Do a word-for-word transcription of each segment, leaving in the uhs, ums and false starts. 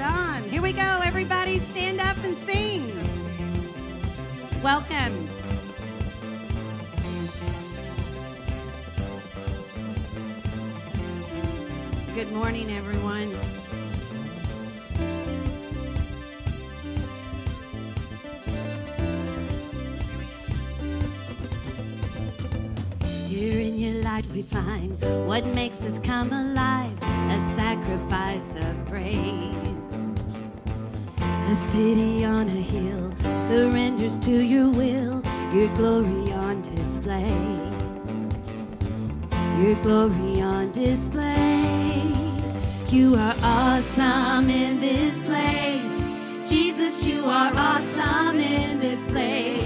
Right on. Here we go, everybody. Stand up and sing. Welcome. Good morning, everyone. Here in your light we find what makes us come alive, a sacrifice of praise. A city on a hill surrenders to your will, your glory on display. Your glory on display. You are awesome in this place. Jesus, you are awesome in this place.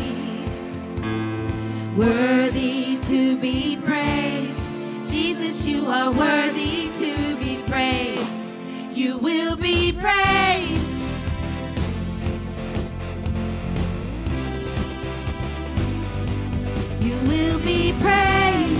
Worthy to be praised. Jesus, you are worthy to be praised. You will be praised. You will be praised.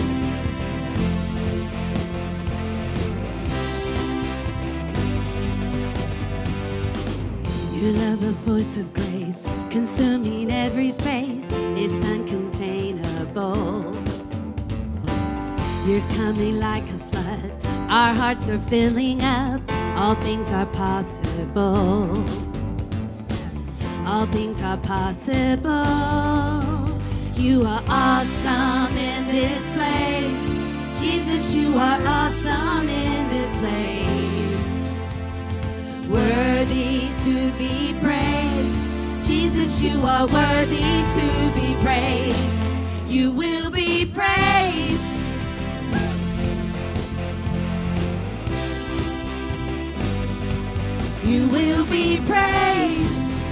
You love a voice of grace, consuming every space. It's uncontainable. You're coming like a flood. Our hearts are filling up. All things are possible. All things are possible. You are awesome in this place. Jesus, you are awesome in this place. Worthy to be praised. Jesus, you are worthy to be praised. You will be praised. You will be praised.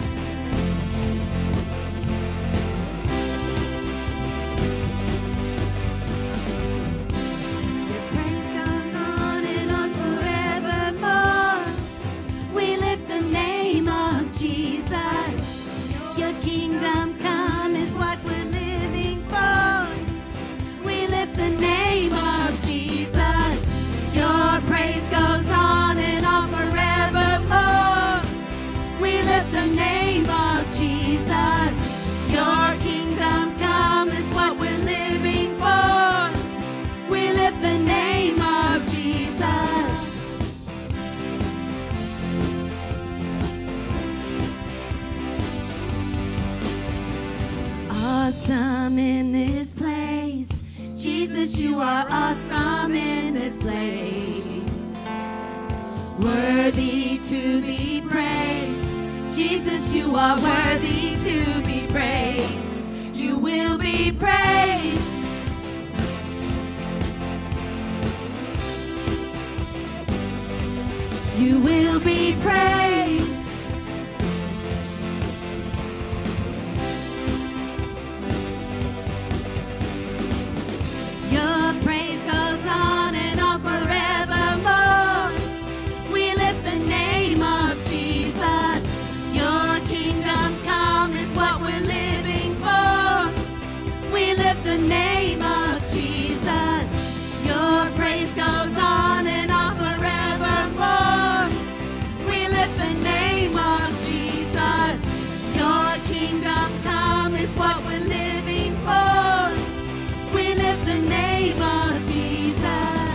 Awesome in this place. Jesus, you are awesome in this place. Worthy to be praised. Jesus, you are worthy to be praised. You will be praised. You will be praised. Your praise goes on and on forevermore. We lift the name of Jesus. Your kingdom come is what we're living for. We lift the name of Jesus. Your praise goes on and on forevermore. We lift the name of Jesus. Your kingdom come is what we're living for. We lift the name of Jesus.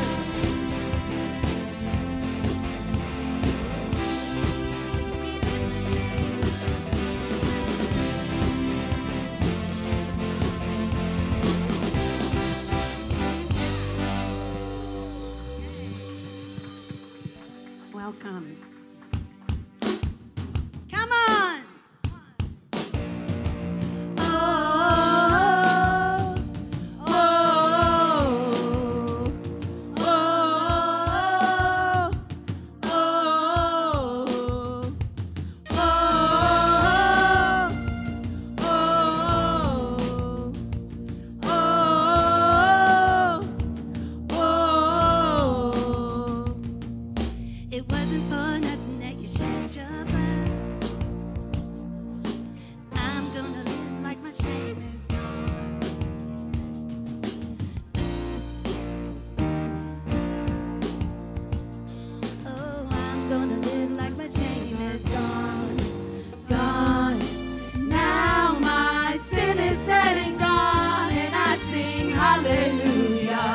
Welcome. Come on. Oh, oh, oh, oh, oh, oh, oh, oh. It wasn't for nothing. hallelujah.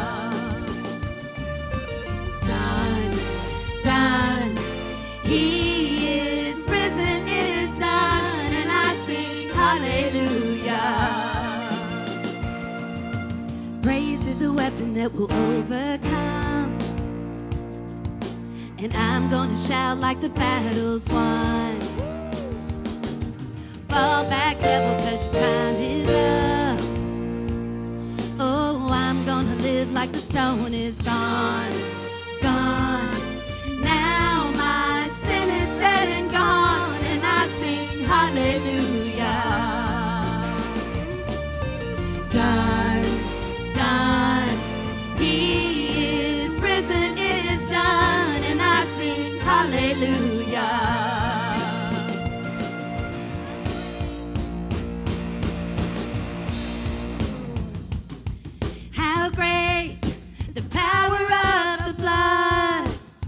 Done, done. He is risen, it is done, and I sing hallelujah. Praise is a weapon that will overcome, and I'm gonna shout like the battle's won. Fall back, devil, 'cause your time is up. Oh, I'm gonna live like the stone is gone, gone. Now my sin is dead and gone, and I sing hallelujah. Done, done. He is risen, it is done, and I sing hallelujah. How great is the power of the blood.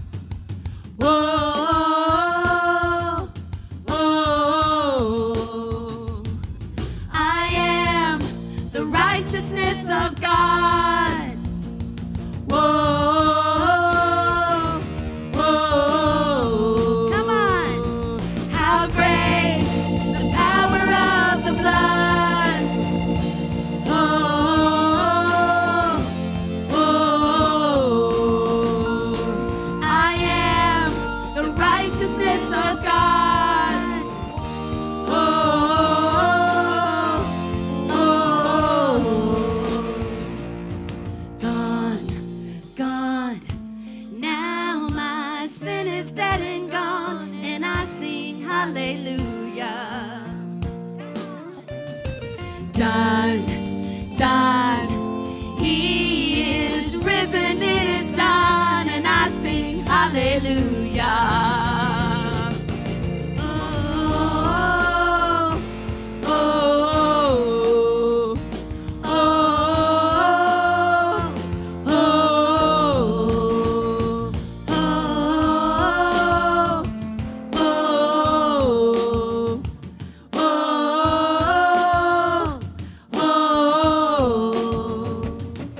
Whoa, whoa. I am the righteousness of God. Whoa, whoa. Come on. How great the power of the blood. Oh, oh. I am the righteousness of God. Oh, oh. Gone, gone. Now my sin is dead and gone, and I sing hallelujah. Done, done. He is risen, it is done, and I sing hallelujah. Oh, oh, oh, oh, oh, oh, oh, oh.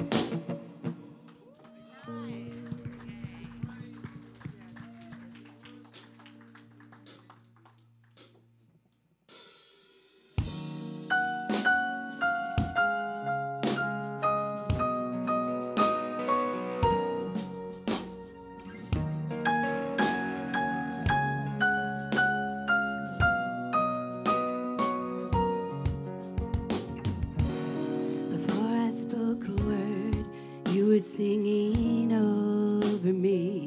Before I spoke a word, you were singing over me.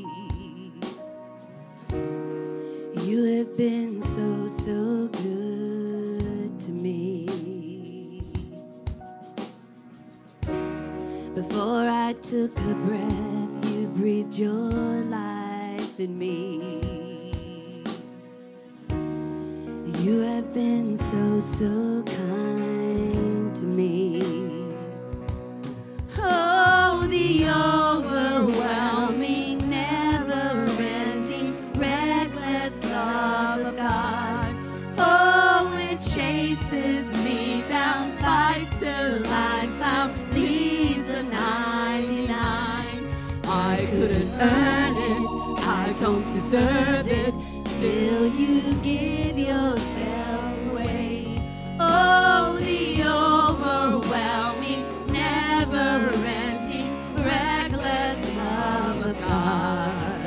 You have been so, so good to me. Before I took a breath, you breathed your life in me. You have been so, so kind to me. Oh, the overwhelming, never-ending, reckless love of God. Oh, it chases me down, fights till I found, leaves the ninety-nine. I couldn't earn it, I don't deserve it, still you give yourself away. Oh, the overwhelming, never-ending, reckless love of God.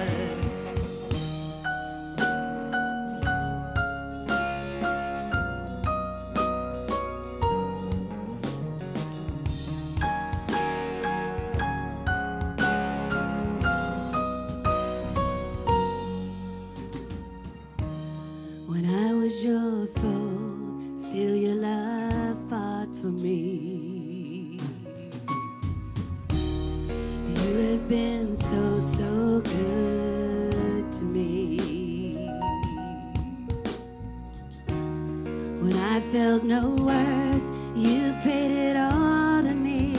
When I was your foe, still your love fought for me. You have been so, so good to me. When I felt no worth, you paid it all to me.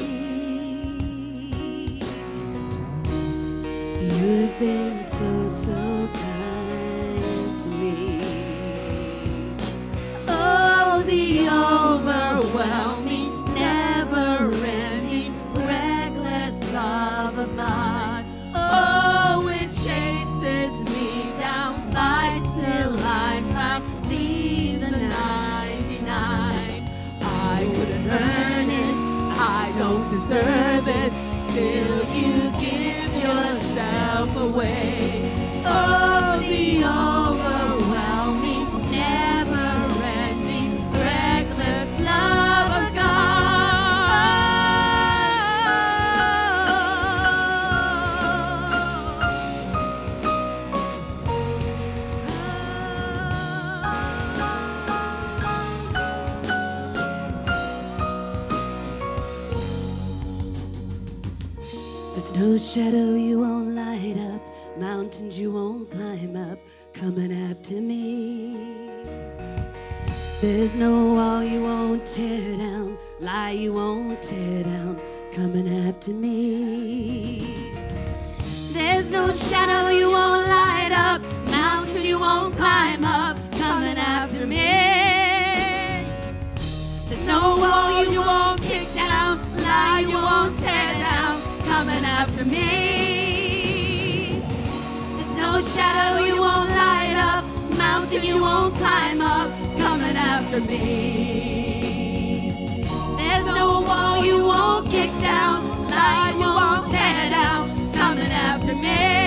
You have been so, so kind to me. Oh, the overwhelming, never-ending, don't deserve it, still you give yourself away. Oh, the overwhelming, never-ending, reckless love of There's no shadow you won't light up, mountains you won't climb up, coming after me. There's no wall you won't tear down, lie you won't tear down, coming after me. There's no shadow you won't light up, mountain you won't climb up, coming after me. There's no wall you won't kick down, lie you won't tear down, coming after me. There's no shadow you won't light up, mountain you won't climb up, coming after me. There's no wall you won't kick down, lie you won't tear down, coming after me.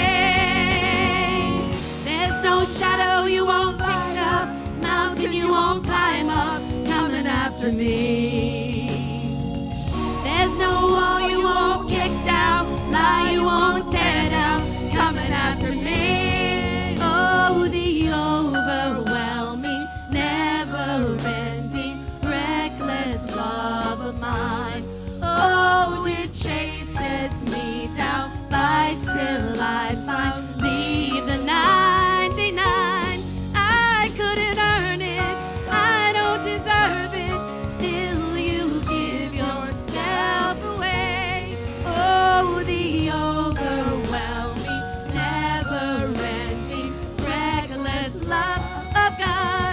There's no shadow you won't light up, mountain you won't climb up, coming after me. There's no wall you won't kick down, lie you won't tear down, coming after me. Oh, the overwhelming, never-ending, reckless love of mine. Oh, it chases me down, fights till I find, leave the ninety-nine. I couldn't earn it, I don't deserve it, still you give yourself away. Oh, the overwhelming, never-ending, reckless love of God.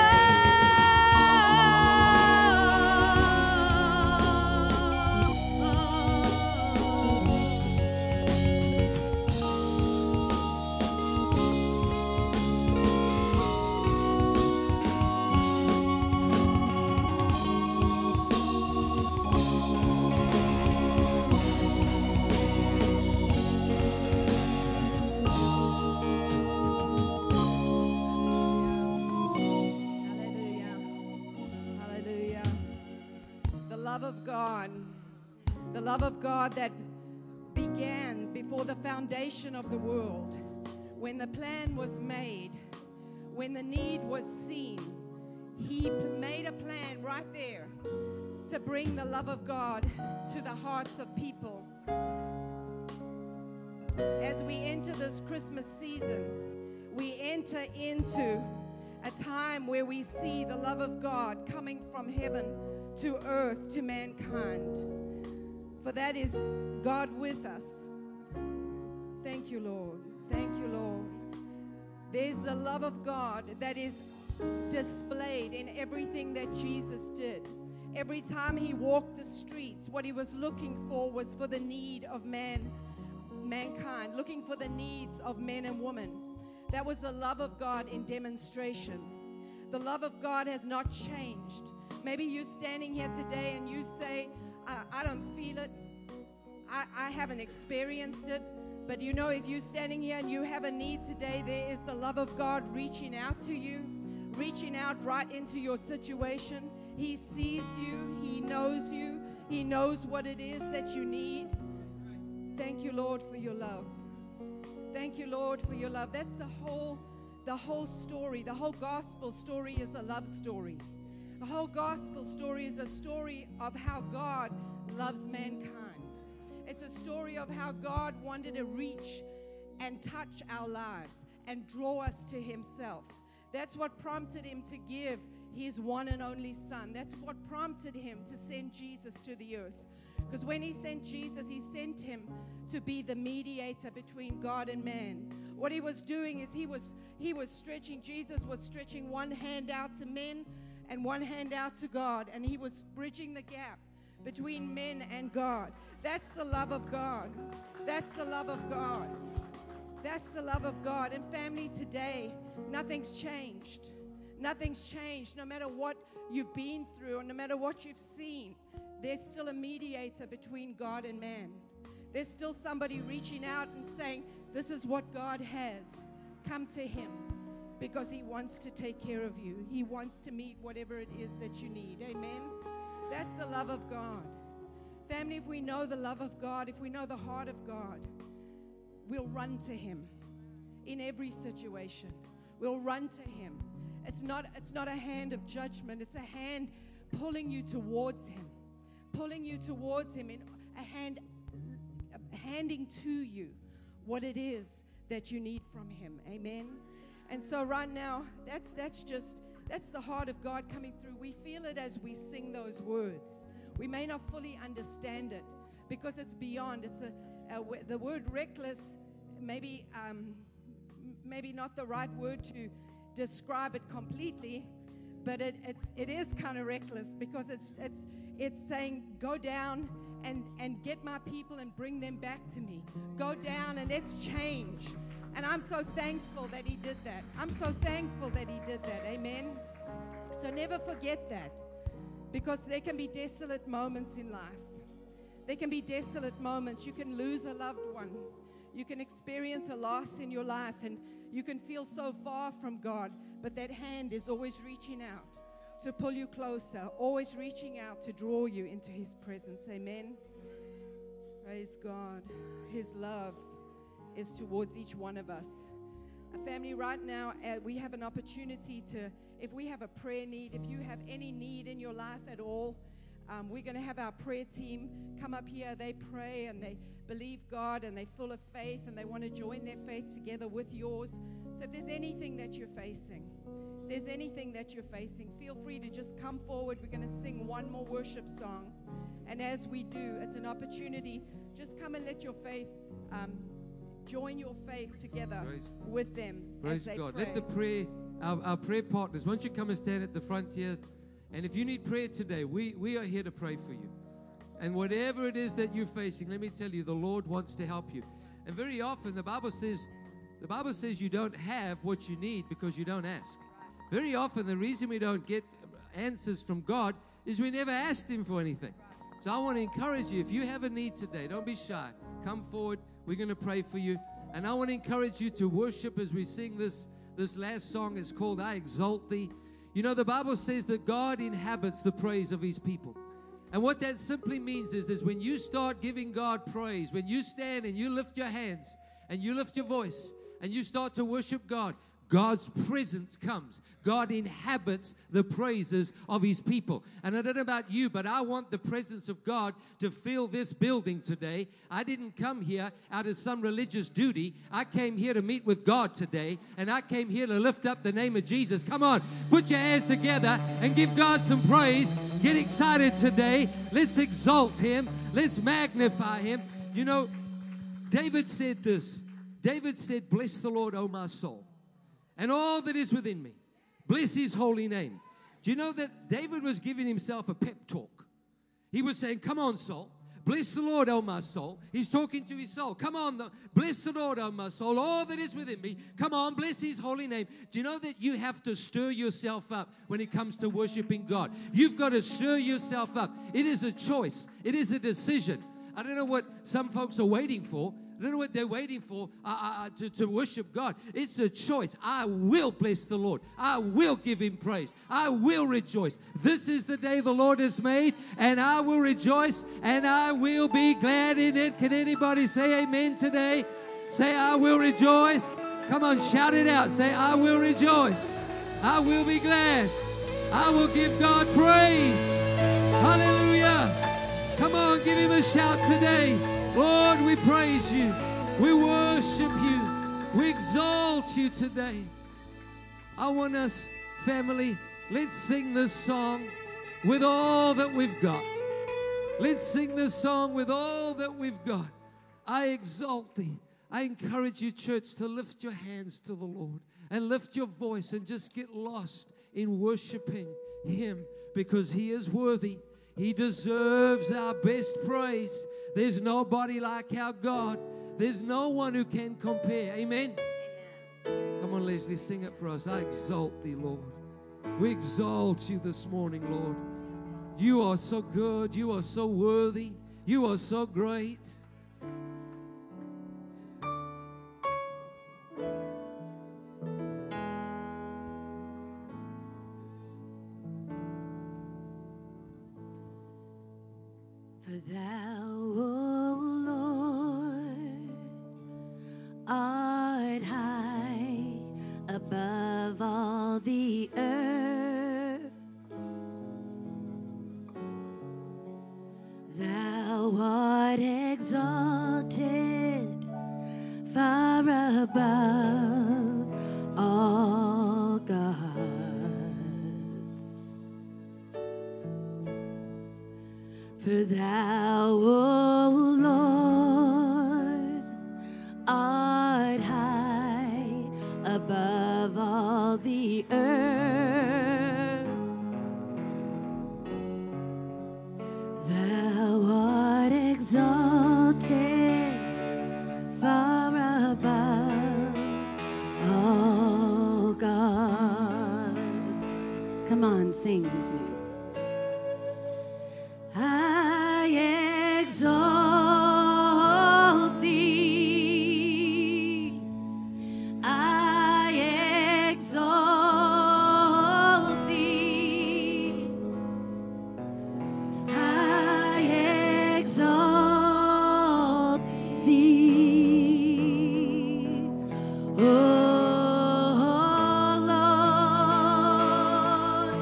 Hallelujah. Hallelujah. The love of God, the love of God that began before the foundation of the world, when the plan was made, when the need was seen, He p- made a plan right there to bring the love of God to the hearts of people. As we enter this Christmas season, we enter into a time where we see the love of God coming from heaven to earth to mankind. For that is God with us. Thank you, Lord. Thank you, Lord. There's the love of God that is displayed in everything that Jesus did. Every time He walked the streets, what He was looking for was for the need of man, mankind, looking for the needs of men and women. That was the love of God in demonstration. The love of God has not changed. Maybe you're standing here today and you say, I, I don't feel it. I, I haven't experienced it. But you know, if you're standing here and you have a need today, there is the love of God reaching out to you, reaching out right into your situation. He sees you. He knows you. He knows what it is that you need. Thank you, Lord, for your love. Thank you, Lord, for your love. That's the whole, the whole story. The whole gospel story is a love story. The whole gospel story is a story of how God loves mankind. It's a story of how God wanted to reach and touch our lives and draw us to Himself. That's what prompted Him to give His one and only Son. That's what prompted Him to send Jesus to the earth. Because when He sent Jesus, He sent Him to be the mediator between God and man. What He was doing is He was He was stretching, Jesus was stretching one hand out to men and one hand out to God, and He was bridging the gap between men and God. That's the love of God. That's the love of God. That's the love of God. And family, today, nothing's changed. Nothing's changed. No matter what you've been through, or no matter what you've seen, there's still a mediator between God and man. There's still somebody reaching out and saying, this is what God has. Come to him, because he wants to take care of you. He wants to meet whatever it is that you need. Amen? That's the love of God. Family, if we know the love of God, if we know the heart of God, we'll run to him in every situation. We'll run to him. It's not, it's not a hand of judgment. It's a hand pulling you towards him. Pulling you towards him, in a hand handing to you what it is that you need from him. Amen. And so right now, that's that's just that's the heart of God coming through. We feel it as we sing those words. We may not fully understand it because it's beyond. It's a, a the word reckless, maybe um, maybe not the right word to describe it completely, but it it's it is kind of reckless, because it's it's it's saying, go down and and get my people and bring them back to me. Go down and let's change. And I'm so thankful that he did that. I'm so thankful that he did that. Amen. So never forget that, because there can be desolate moments in life. There can be desolate moments. You can lose a loved one. You can experience a loss in your life, and you can feel so far from God. But that hand is always reaching out to pull you closer, always reaching out to draw you into his presence. Amen. Praise God. His love is towards each one of us. A family, right now, uh, we have an opportunity to, if we have a prayer need, if you have any need in your life at all, um, we're going to have our prayer team come up here. They pray and they believe God, and they're full of faith, and they want to join their faith together with yours. So if there's anything that you're facing, if there's anything that you're facing, feel free to just come forward. We're going to sing one more worship song. And as we do, it's an opportunity. Just come and let your faith um, join your faith together Praise with them. Praise as they God. pray. Let the prayer, our, our prayer partners, why don't you come and stand at the front here? And if you need prayer today, we, we are here to pray for you. And whatever it is that you're facing, let me tell you, the Lord wants to help you. And very often the Bible says, the Bible says you don't have what you need because you don't ask. Very often the reason we don't get answers from God is we never asked him for anything. So I want to encourage you, if you have a need today, don't be shy. Come forward. We're going to pray for you. And I want to encourage you to worship as we sing this, this last song. It's called I Exalt Thee. You know, the Bible says that God inhabits the praise of his people. And what that simply means is, is when you start giving God praise, when you stand and you lift your hands and you lift your voice and you start to worship God, God's presence comes. God inhabits the praises of his people. And I don't know about you, but I want the presence of God to fill this building today. I didn't come here out of some religious duty. I came here to meet with God today, and I came here to lift up the name of Jesus. Come on, put your hands together and give God some praise. Get excited today. Let's exalt him. Let's magnify him. You know, David said this. David said, bless the Lord, O my soul, and all that is within me. Bless his holy name. Do you know that David was giving himself a pep talk? He was saying, come on, soul. Bless the Lord, O my soul. He's talking to his soul. Come on, the, bless the Lord, O my soul. All that is within me. Come on, bless his holy name. Do you know that you have to stir yourself up when it comes to worshiping God? You've got to stir yourself up. It is a choice. It is a decision. I don't know what some folks are waiting for. I don't know what they're waiting for uh, uh, to, to worship God. It's a choice. I will bless the Lord. I will give him praise. I will rejoice. This is the day the Lord has made, and I will rejoice, and I will be glad in it. Can anybody say amen today? Say, I will rejoice. Come on, shout it out. Say, I will rejoice. I will be glad. I will give God praise. Hallelujah. Come on, give him a shout today. Lord, we praise you. We worship you. We exalt you today. I want us, family, let's sing this song with all that we've got. Let's sing this song with all that we've got. I exalt thee. I encourage you, church, to lift your hands to the Lord and lift your voice and just get lost in worshiping him, because he is worthy. He deserves our best praise. There's nobody like our God. There's no one who can compare. Amen? Amen. Come on, Leslie, sing it for us. I exalt thee, Lord. We exalt you this morning, Lord. You are so good. You are so worthy. You are so great. For thou, O Lord, art high above all the earth. Thou art exalted far above all gods. For thou, O Lord, art high above all the earth. Thou art exalted far above all gods. Come on, sing with me. I exalt thee. I exalt thee. I exalt thee. Oh Lord,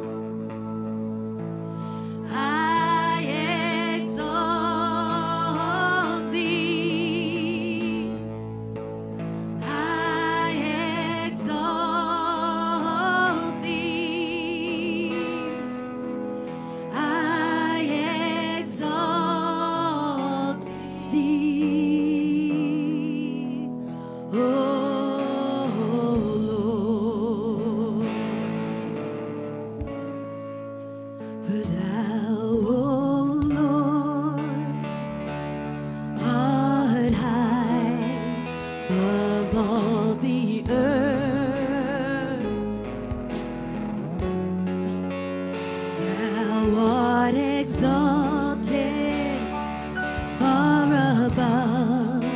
I exalt thee. I exalt thee. I exalt thee. Oh Lord, for thou, O Lord, art high above all the earth. Thou art exalted far above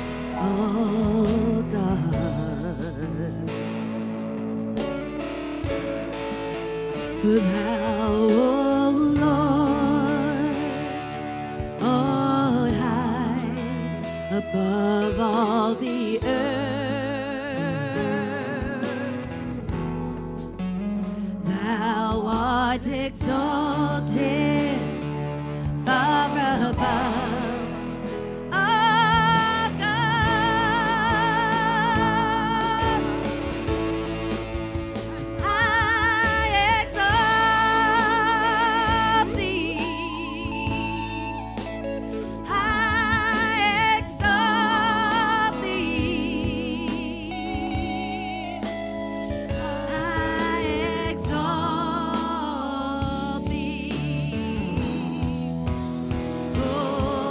all gods. For thou, O Lord, art high above all the earth. Thou art exalted far above all gods. I exalt thee. I exalt thee. I exalt thee. Oh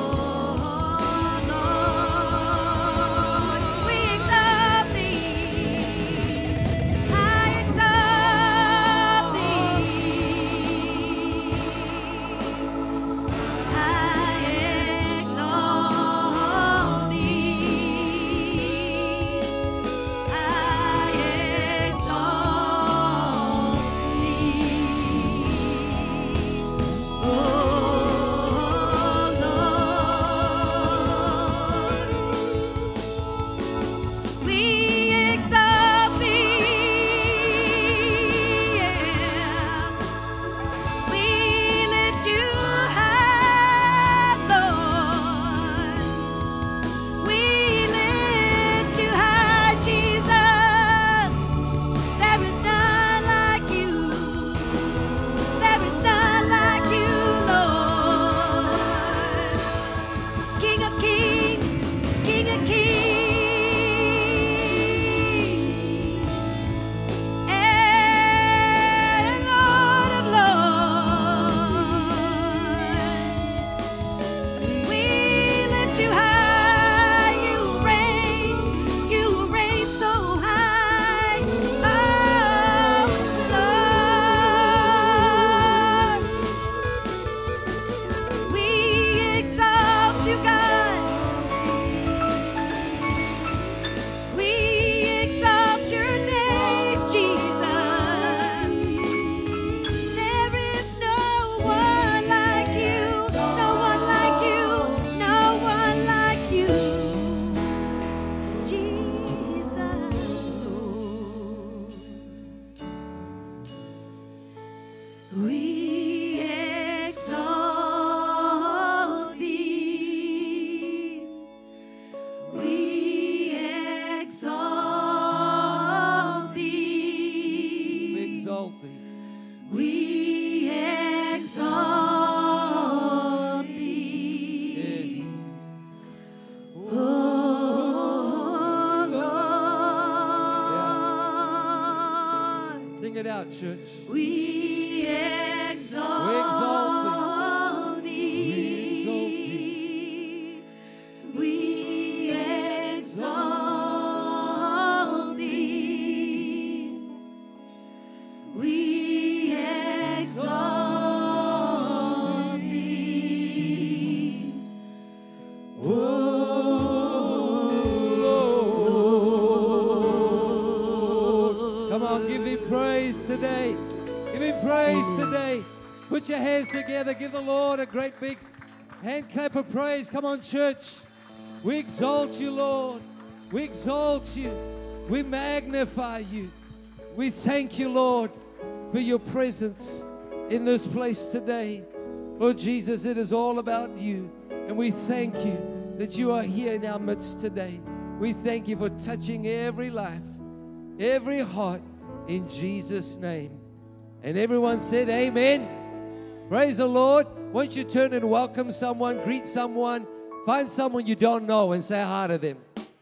it out, church. We exalt thee. We exalt thee. We exalt thee. Oh, come on, give him praise today. Give him praise today. Put your hands together. Give the Lord a great big hand clap of praise. Come on, church. We exalt you, Lord. We exalt you. We magnify you. We thank you, Lord, for your presence in this place today. Lord Jesus, it is all about you. And we thank you that you are here in our midst today. We thank you for touching every life, every heart, in Jesus' name. And everyone said amen. Praise the Lord. Won't you turn and welcome someone, greet someone, find someone you don't know and say hi to them.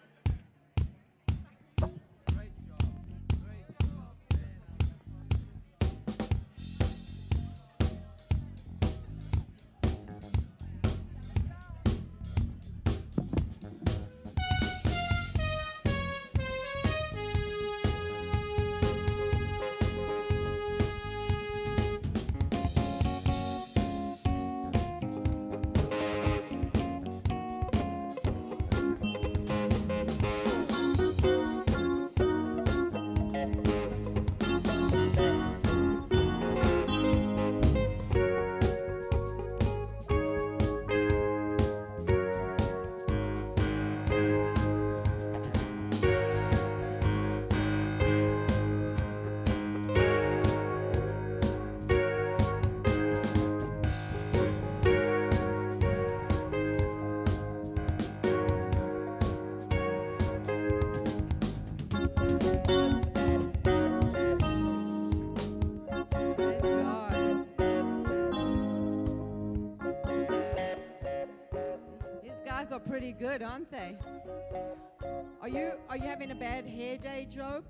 Are pretty good, aren't they? Are you are you having a bad hair day, Job?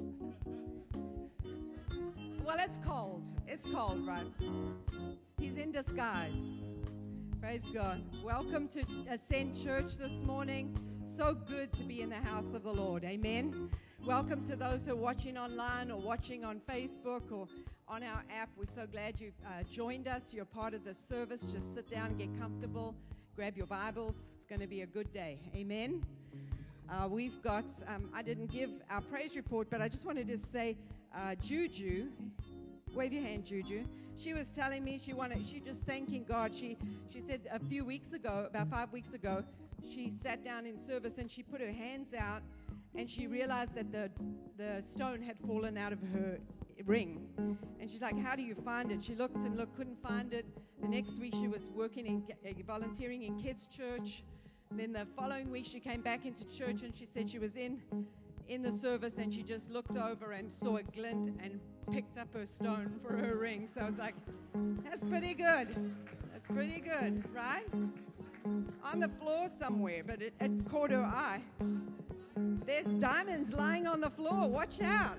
Well, it's cold. It's cold, right? He's in disguise. Praise God. Welcome to Ascend Church this morning. So good to be in the house of the Lord. Amen. Welcome to those who are watching online or watching on Facebook or on our app. We're so glad you've uh, joined us. You're part of the service. Just sit down and get comfortable. Grab your Bibles. It's going to be a good day. Amen. Uh, we've got, um, I didn't give our praise report, but I just wanted to say, uh, Juju, wave your hand, Juju. She was telling me she wanted, she just thanking God. She, she said a few weeks ago, about five weeks ago, she sat down in service and she put her hands out and she realized that the, the stone had fallen out of her ring. And she's like, how do you find it? She looked and looked, couldn't find it. The next week she was working in uh, volunteering in kids' church. And then the following week she came back into church and she said she was in in the service and she just looked over and saw a glint and picked up her stone for her ring. So I was like, that's pretty good. That's pretty good, right? On the floor somewhere, but it, it caught her eye. There's diamonds lying on the floor. Watch out.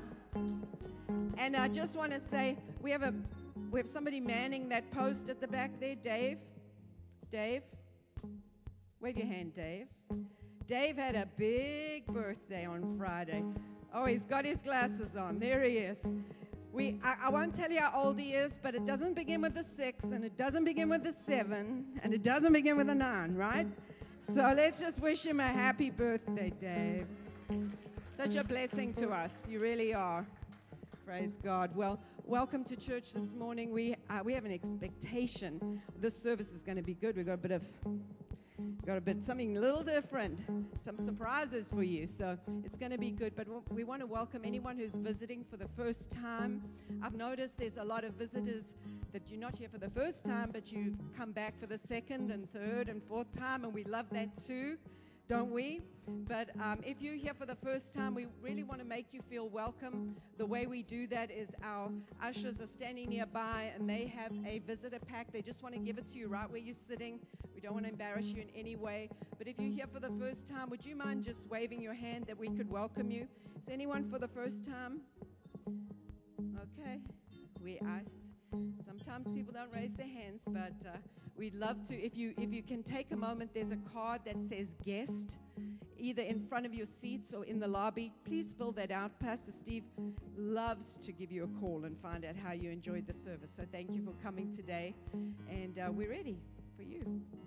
And I just want to say, we have a we have somebody manning that post at the back there. Dave. Dave. Wave your hand, Dave. Dave had a big birthday on Friday. Oh, he's got his glasses on. There he is. We I, I won't tell you how old he is, but it doesn't begin with a six, and it doesn't begin with a seven, and it doesn't begin with a nine, right? So let's just wish him a happy birthday, Dave. Such a blessing to us. You really are. Praise God. Well, welcome to church this morning. We uh, we have an expectation this service is going to be good. We've got a bit of got a bit something a little different, some surprises for you. So it's going to be good. But we want to welcome anyone who's visiting for the first time. I've noticed there's a lot of visitors that you're not here for the first time, but you've come back for the second and third and fourth time, and we love that too. Don't we? But um, if you're here for the first time, we really want to make you feel welcome. The way we do that is our ushers are standing nearby and they have a visitor pack. They just want to give it to you right where you're sitting. We don't want to embarrass you in any way. But if you're here for the first time, would you mind just waving your hand that we could welcome you? Is anyone for the first time? Okay. okay. We ask. Sometimes people don't raise their hands, but uh, we'd love to. If you if you can take a moment, there's a card that says guest, either in front of your seats or in the lobby. Please fill that out. Pastor Steve loves to give you a call and find out how you enjoyed the service. So thank you for coming today, and uh, we're ready for you.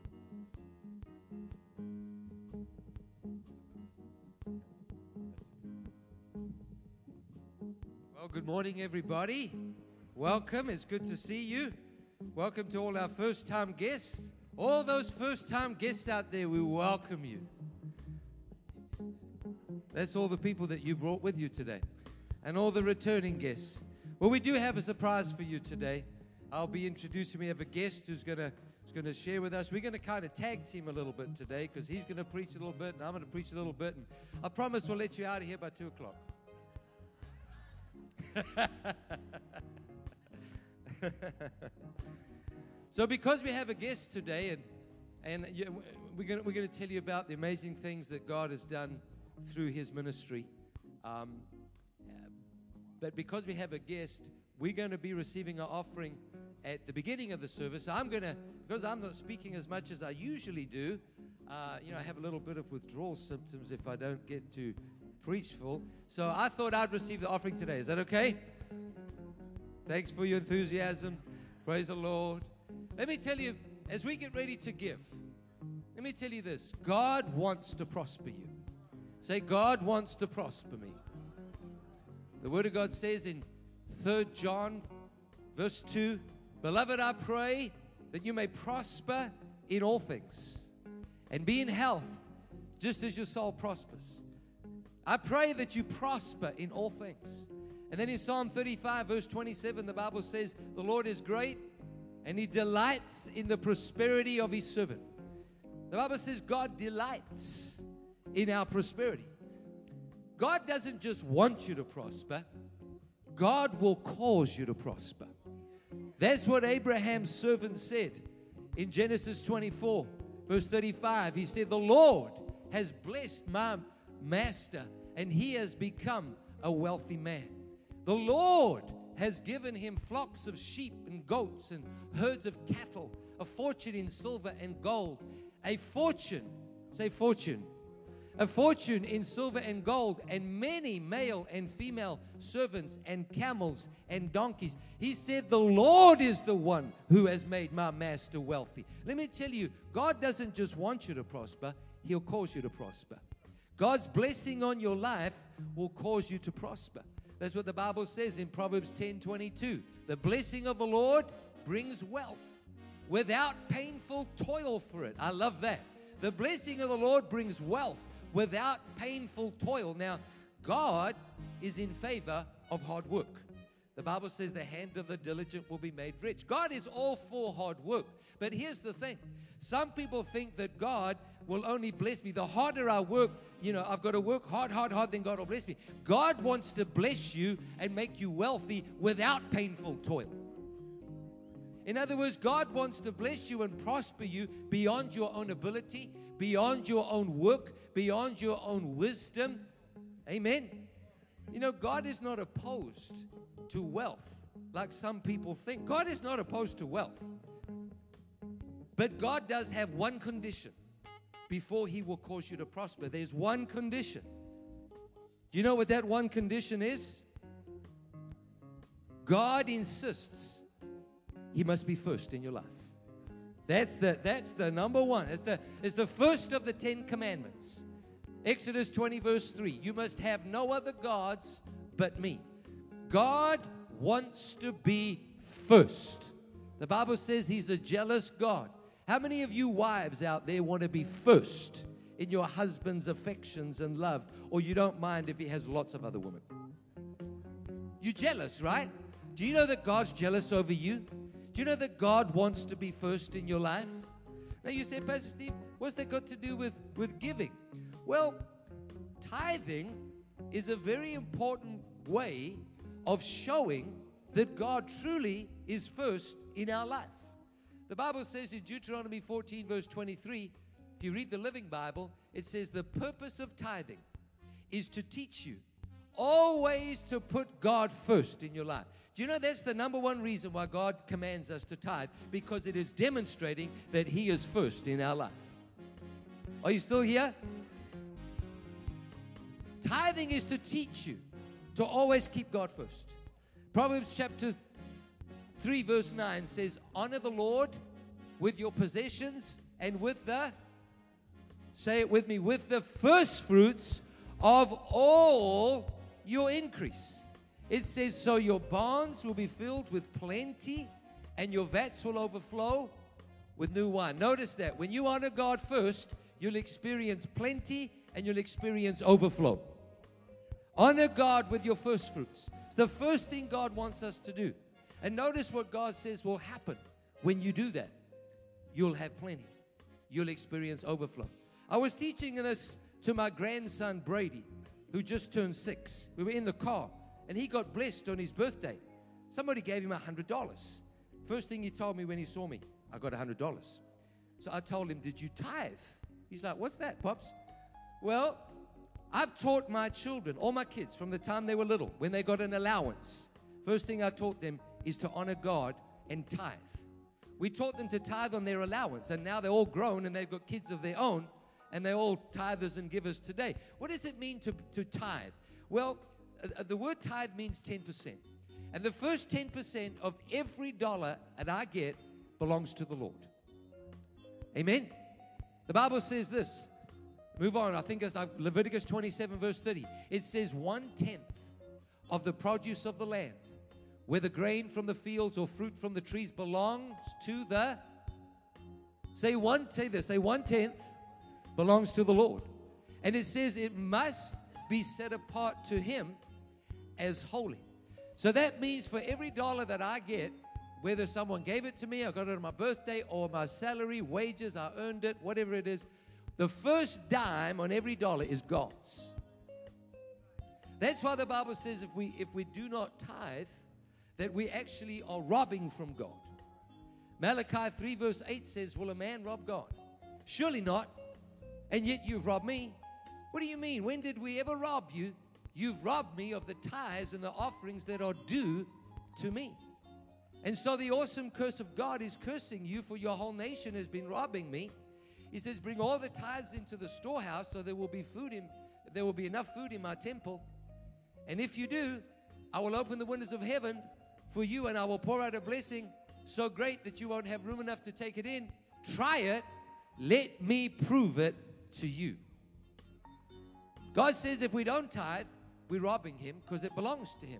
Well, good morning, everybody. Welcome. It's good to see you. Welcome to all our first-time guests. All those first-time guests out there, we welcome you. That's all the people that you brought with you today, and all the returning guests. Well, we do have a surprise for you today. I'll be introducing. We have a guest who's going to who's going to share with us. We're going to kind of tag team a little bit today because he's going to preach a little bit, and I'm going to preach a little bit. And I promise we'll let you out of here by two o'clock. So because we have a guest today, and and you, we're going we're going to tell you about the amazing things that God has done through His ministry, um, but because we have a guest, we're going to be receiving an offering at the beginning of the service. So I'm going to, because I'm not speaking as much as I usually do, uh, you know, I have a little bit of withdrawal symptoms if I don't get to preach full. So I thought I'd receive the offering today. Is that okay? Thanks for your enthusiasm. Praise the Lord. Let me tell you, as we get ready to give, let me tell you this. God wants to prosper you. Say, God wants to prosper me. The Word of God says in Third John, verse two, Beloved, I pray that you may prosper in all things and be in health, just as your soul prospers. I pray that you prosper in all things. And then in Psalm thirty-five, verse twenty-seven, the Bible says, the Lord is great, and He delights in the prosperity of His servant. The Bible says God delights in our prosperity. God doesn't just want you to prosper. God will cause you to prosper. That's what Abraham's servant said in Genesis twenty-four, verse thirty-five. He said, the Lord has blessed my master, and he has become a wealthy man. The Lord has given him flocks of sheep and goats and herds of cattle, a fortune in silver and gold, a fortune, say fortune, a fortune in silver and gold, and many male and female servants and camels and donkeys. He said, the Lord is the one who has made my master wealthy. Let me tell you, God doesn't just want you to prosper, He'll cause you to prosper. God's blessing on your life will cause you to prosper. That's what the Bible says in Proverbs ten twenty-two. The blessing of the Lord brings wealth without painful toil for it. I love that. The blessing of the Lord brings wealth without painful toil. Now, God is in favor of hard work. The Bible says the hand of the diligent will be made rich. God is all for hard work. But here's the thing. Some people think that God will only bless me. The harder I work, you know, I've got to work hard, hard, hard, then God will bless me. God wants to bless you and make you wealthy without painful toil. In other words, God wants to bless you and prosper you beyond your own ability, beyond your own work, beyond your own wisdom. Amen. You know, God is not opposed to wealth like some people think. God is not opposed to wealth. But God does have one condition before He will cause you to prosper. There's one condition. Do you know what that one condition is? God insists He must be first in your life. That's the, that's the number one. It's the, it's the first of the Ten Commandments. Exodus twenty, verse three. You must have no other gods but me. God wants to be first. The Bible says He's a jealous God. How many of you wives out there want to be first in your husband's affections and love, or you don't mind if he has lots of other women? You're jealous, right? Do you know that God's jealous over you? Do you know that God wants to be first in your life? Now you say, Pastor Steve, what's that got to do with, with giving? Well, tithing is a very important way of showing that God truly is first in our life. The Bible says in Deuteronomy fourteen, verse twenty-three, if you read the Living Bible, it says the purpose of tithing is to teach you always to put God first in your life. Do you know that's the number one reason why God commands us to tithe? Because it is demonstrating that He is first in our life. Are you still here? Tithing is to teach you to always keep God first. Proverbs chapter three verse nine says, honor the Lord with your possessions and with the, say it with me, with the first fruits of all your increase. It says, so your barns will be filled with plenty and your vats will overflow with new wine. Notice that when you honor God first, you'll experience plenty and you'll experience overflow. Honor God with your first fruits. It's the first thing God wants us to do. And notice what God says will happen when you do that. You'll have plenty. You'll experience overflow. I was teaching this to my grandson, Brady, who just turned six. We were in the car, and he got blessed on his birthday. Somebody gave him one hundred dollars. First thing he told me when he saw me, I got one hundred dollars. So I told him, did you tithe? He's like, what's that, Pops? Well, I've taught my children, all my kids, from the time they were little, when they got an allowance, first thing I taught them is to honor God and tithe. We taught them to tithe on their allowance, and now they're all grown and they've got kids of their own, and they're all tithers and givers today. What does it mean to, to tithe? Well, uh, the word tithe means ten percent. And the first ten percent of every dollar that I get belongs to the Lord. Amen? The Bible says this. Move on. I think it's Leviticus twenty-seven, verse thirty. It says one-tenth of the produce of the land, whether grain from the fields or fruit from the trees, belongs to the, say one, say this, say one-tenth belongs to the Lord. And it says it must be set apart to Him as holy. So that means for every dollar that I get, whether someone gave it to me, I got it on my birthday, or my salary, wages, I earned it, whatever it is, the first dime on every dollar is God's. That's why the Bible says if we if we do not tithe, that we actually are robbing from God. Malachi three verse eight says, will a man rob God? Surely not. And yet you've robbed me. What do you mean? When did we ever rob you? You've robbed me of the tithes and the offerings that are due to me. And so the awesome curse of God is cursing you, for your whole nation has been robbing me. He says, bring all the tithes into the storehouse so there will be food in, there will be enough food in my temple. And if you do, I will open the windows of heaven for you, and I will pour out a blessing so great that you won't have room enough to take it in. Try it. Let me prove it to you. God says if we don't tithe, we're robbing Him because it belongs to Him.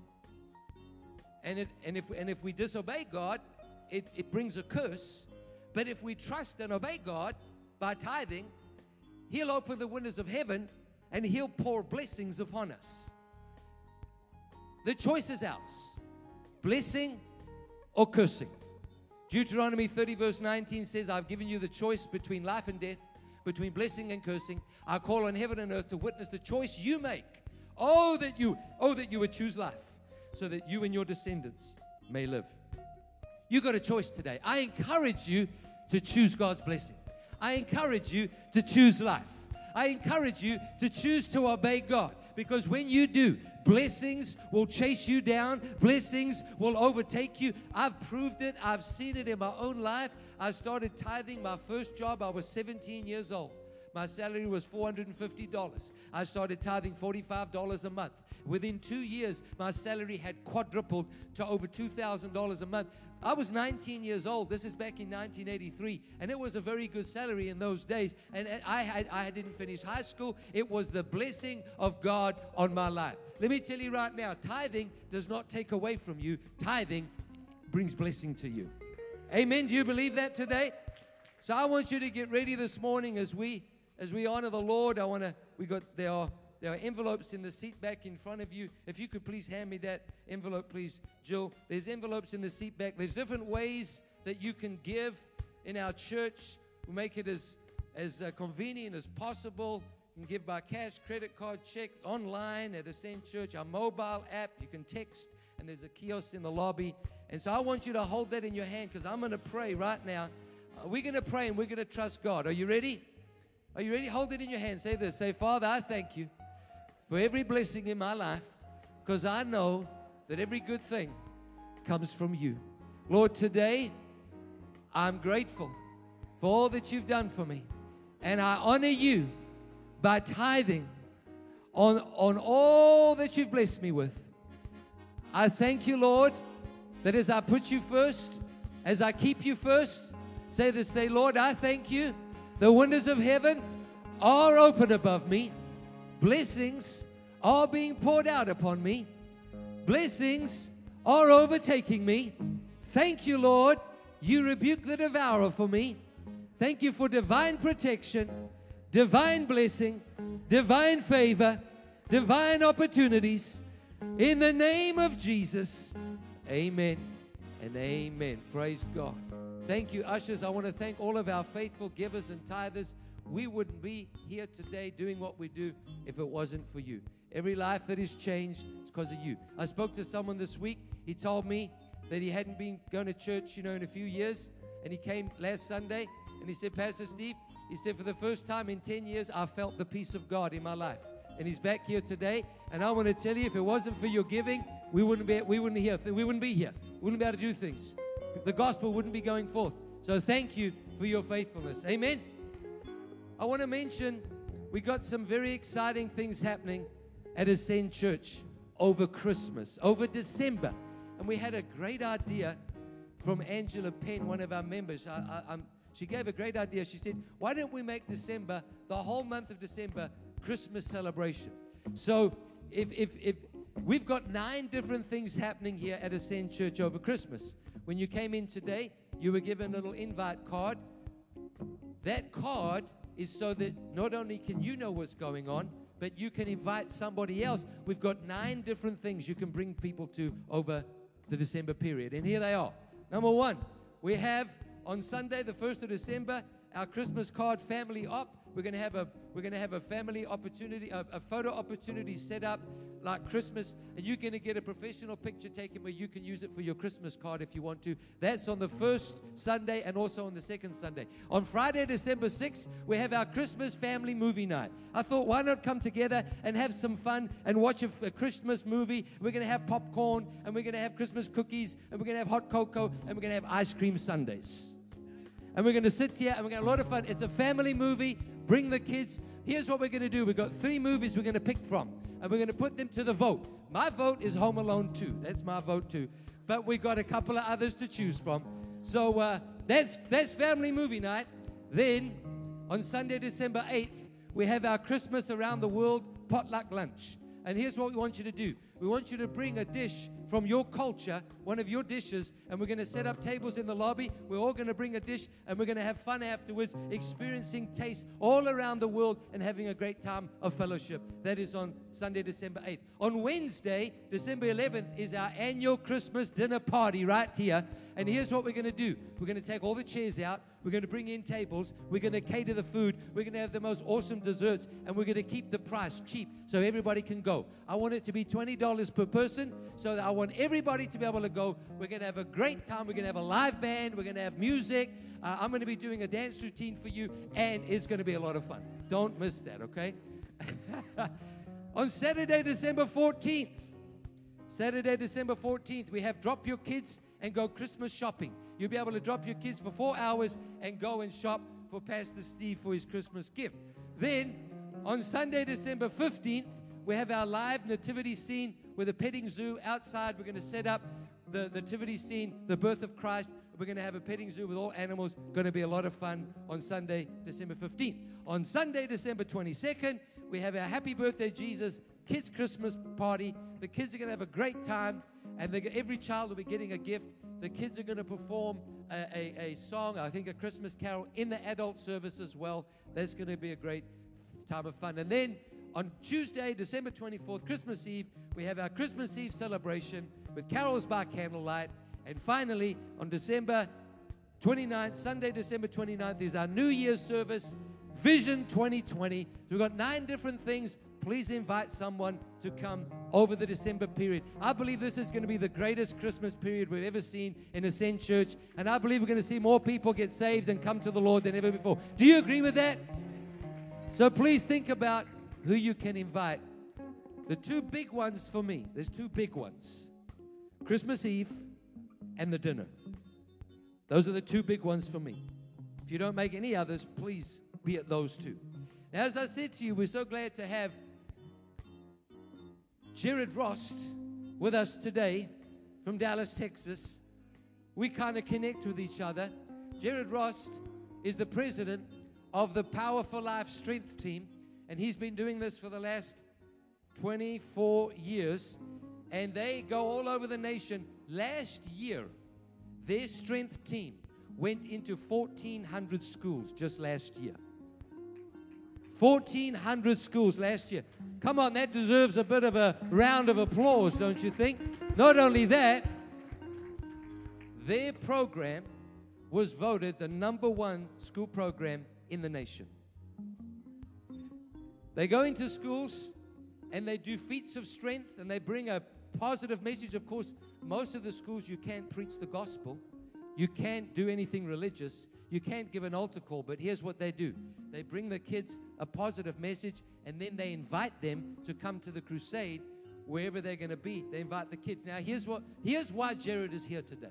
And it, and if and if we disobey God, it, it brings a curse. But if we trust and obey God by tithing, He'll open the windows of heaven and He'll pour blessings upon us. The choice is ours. Blessing or cursing. Deuteronomy thirty verse nineteen says, I've given you the choice between life and death, between blessing and cursing. I call on heaven and earth to witness the choice you make. Oh, that you, oh, that you would choose life, so that you and your descendants may live. You got a choice today. I encourage you to choose God's blessing. I encourage you to choose life. I encourage you to choose to obey God, because when you do, blessings will chase you down. Blessings will overtake you. I've proved it. I've seen it in my own life. I started tithing my first job. I was seventeen years old. My salary was four hundred fifty dollars. I started tithing forty-five dollars a month. Within two years, my salary had quadrupled to over two thousand dollars a month. I was nineteen years old. This is back in nineteen eighty-three, and it was a very good salary in those days. And I, had, I didn't finish high school. It was the blessing of God on my life. Let me tell you right now, tithing does not take away from you. Tithing brings blessing to you. Amen. Do you believe that today? So I want you to get ready this morning as we as we honor the Lord. I want to. We got there are there are envelopes in the seat back in front of you. If you could please hand me that envelope, please, Jill. There's envelopes in the seat back. There's different ways that you can give in our church. We make it as as uh, convenient as possible. You can give by cash, credit card, check, online at Ascend Church, our mobile app. You can text, and there's a kiosk in the lobby. And so I want you to hold that in your hand, because I'm going to pray right now. Uh, we're going to pray, and we're going to trust God. Are you ready? Are you ready? Hold it in your hand. Say this. Say, Father, I thank you for every blessing in my life. because I know that every good thing comes from you. Lord, today I'm grateful for all that you've done for me. And I honor you by tithing on, on all that you've blessed me with. I thank you, Lord, that as I put you first, as I keep you first, say this, say, Lord, I thank you. The windows of heaven are open above me. Blessings are being poured out upon me. Blessings are overtaking me. Thank you, Lord. You rebuke the devourer for me. Thank you for divine protection, divine blessing, divine favor, divine opportunities. In the name of Jesus, amen and amen. Praise God. Thank you, ushers. I want to thank all of our faithful givers and tithers. We wouldn't be here today doing what we do if it wasn't for you. Every life that is changed is because of you. I spoke to someone this week. He told me that he hadn't been going to church, you know, in a few years. And he came last Sunday and he said, Pastor Steve, he said, for the first time in ten years, I felt the peace of God in my life. And he's back here today. And I want to tell you, if it wasn't for your giving, we wouldn't be, we wouldn't here, we wouldn't be here. We wouldn't be able to do things. The gospel wouldn't be going forth. So thank you for your faithfulness. Amen. I want to mention we got some very exciting things happening at Ascend Church over Christmas, over December. And we had a great idea from Angela Penn, one of our members. I, I, I'm, she gave a great idea. She said, why don't we make December, the whole month of December, Christmas celebration? So if, if, if we've got nine different things happening here at Ascend Church over Christmas. When you came in today, you were given a little invite card. That card is so that not only can you know what's going on, but you can invite somebody else. We've got nine different things you can bring people to over the December period. And here they are. Number one, we have on Sunday, the first of December, our Christmas card family op. We're going to have a we're going to have a family opportunity, a, a photo opportunity set up like Christmas, and you're going to get a professional picture taken where you can use it for your Christmas card if you want to. That's on the first Sunday and also on the second Sunday. On Friday, December sixth, we have our Christmas family movie night. I thought, why not come together and have some fun and watch a, a Christmas movie? We're going to have popcorn, and we're going to have Christmas cookies, and we're going to have hot cocoa, and we're going to have ice cream sundaes. And we're going to sit here, and we're going to have a lot of fun. It's a family movie. Bring the kids. Here's what we're going to do. We've got three movies we're going to pick from, and we're going to put them to the vote. My vote is Home Alone two. That's my vote too. But we've got a couple of others to choose from. So uh, that's, that's family movie night. Then on Sunday, December eighth, we have our Christmas Around the World potluck lunch. And here's what we want you to do. We want you to bring a dish from your culture, one of your dishes, and we're going to set up tables in the lobby. We're all going to bring a dish, and we're going to have fun afterwards, experiencing taste all around the world and having a great time of fellowship. That is on Sunday, December eighth. On Wednesday, December eleventh, is our annual Christmas dinner party right here. And here's what we're going to do. We're going to take all the chairs out. We're going to bring in tables. We're going to cater the food. We're going to have the most awesome desserts. And we're going to keep the price cheap so everybody can go. I want it to be twenty dollars per person so that I want everybody to be able to go. We're going to have a great time. We're going to have a live band. We're going to have music. Uh, I'm going to be doing a dance routine for you. And it's going to be a lot of fun. Don't miss that, okay? On Saturday, December fourteenth, Saturday, December fourteenth, we have Drop Your Kids and Go Christmas Shopping. You'll be able to drop your kids for four hours and go and shop for Pastor Steve for his Christmas gift. Then, on Sunday, December fifteenth, we have our live nativity scene with a petting zoo outside. We're going to set up the nativity scene, the birth of Christ. We're going to have a petting zoo with all animals. Going to be a lot of fun on Sunday, December fifteenth. On Sunday, December twenty-second, we have our Happy Birthday Jesus Kids Christmas party. The kids are going to have a great time, and every child will be getting a gift. The kids are going to perform a, a, a song, I think a Christmas carol, in the adult service as well. That's going to be a great time of fun. And then on Tuesday, December twenty-fourth, Christmas Eve, we have our Christmas Eve celebration with carols by candlelight. And finally, on December twenty-ninth, Sunday, December twenty-ninth, is our New Year's service, Vision twenty twenty. So we've got nine different things. Please invite someone to come over the December period. I believe this is going to be the greatest Christmas period we've ever seen in Ascend Church. And I believe we're going to see more people get saved and come to the Lord than ever before. Do you agree with that? So please think about who you can invite The two big ones for me, there's two big ones. Christmas Eve and the dinner. Those are the two big ones for me. If you don't make any others, please be at those two. Now, as I said to you, we're so glad to have Jared Rost with us today from Dallas, Texas. We kind of connect with each other. Jared Rost is the president of the Power for Life Strength Team, and he's been doing this for the last twenty-four years, and they go all over the nation. Last year, their strength team went into fourteen hundred schools just last year. fourteen hundred schools last year. Come on, that deserves a bit of a round of applause, don't you think? Not only that, their program was voted the number one school program in the nation. They go into schools and they do feats of strength and they bring a positive message. Of course, most of the schools you can't preach the gospel. You can't do anything religious. You can't give an altar call. But here's what they do. They bring the kids a positive message, and then they invite them to come to the crusade wherever they're going to be. They invite the kids. Now, here's what. Here's why Jared is here today.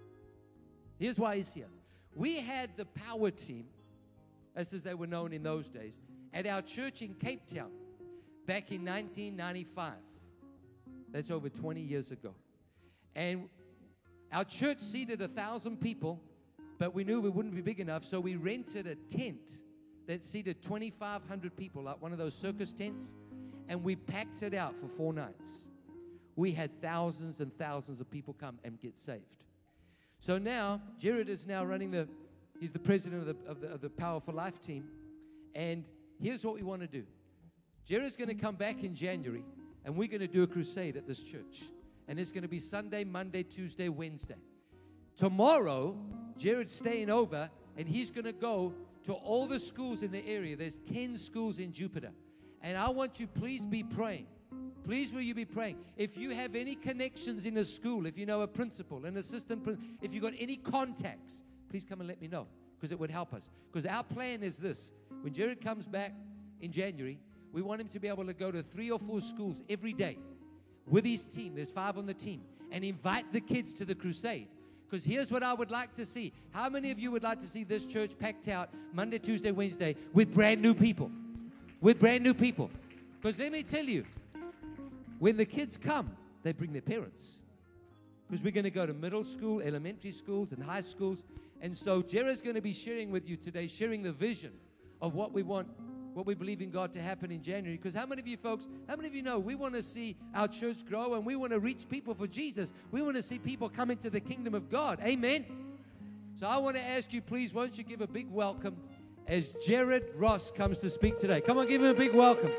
Here's why he's here. We had the power team, as they were known in those days, at our church in Cape Town back in nineteen ninety-five. That's over twenty years ago. And our church seated a thousand people, but we knew we wouldn't be big enough, so we rented a tent that seated twenty-five hundred people, like one of those circus tents, and we packed it out for four nights. We had thousands and thousands of people come and get saved. So now, Jared is now running the, he's the president of the, of the, of the Power for Life team, and here's what we want to do. Jared's going to come back in January, and we're going to do a crusade at this church. And it's going to be Sunday, Monday, Tuesday, Wednesday. Tomorrow, Jared's staying over, and he's going to go to all the schools in the area. There's ten schools in Jupiter. And I want you, please be praying. Please will you be praying. If you have any connections in a school, if you know a principal, an assistant principal, if you've got any contacts, please come and let me know, because it would help us. Because our plan is this. When Jared comes back in January, we want him to be able to go to three or four schools every day with his team. There's five on the team. And invite the kids to the crusade. Because here's what I would like to see. How many of you would like to see this church packed out Monday, Tuesday, Wednesday with brand new people? With brand new people. Because let me tell you, when the kids come, they bring their parents. Because we're going to go to middle school, elementary schools, and high schools. And so Jared's going to be sharing with you today, sharing the vision of what we want, what we believe in God to happen in January. Because how many of you folks, how many of you know we want to see our church grow and we want to reach people for Jesus? We want to see people come into the kingdom of God. Amen? So I want to ask you, please, won't you give a big welcome as Jared Rost comes to speak today. Come on, give him a big welcome.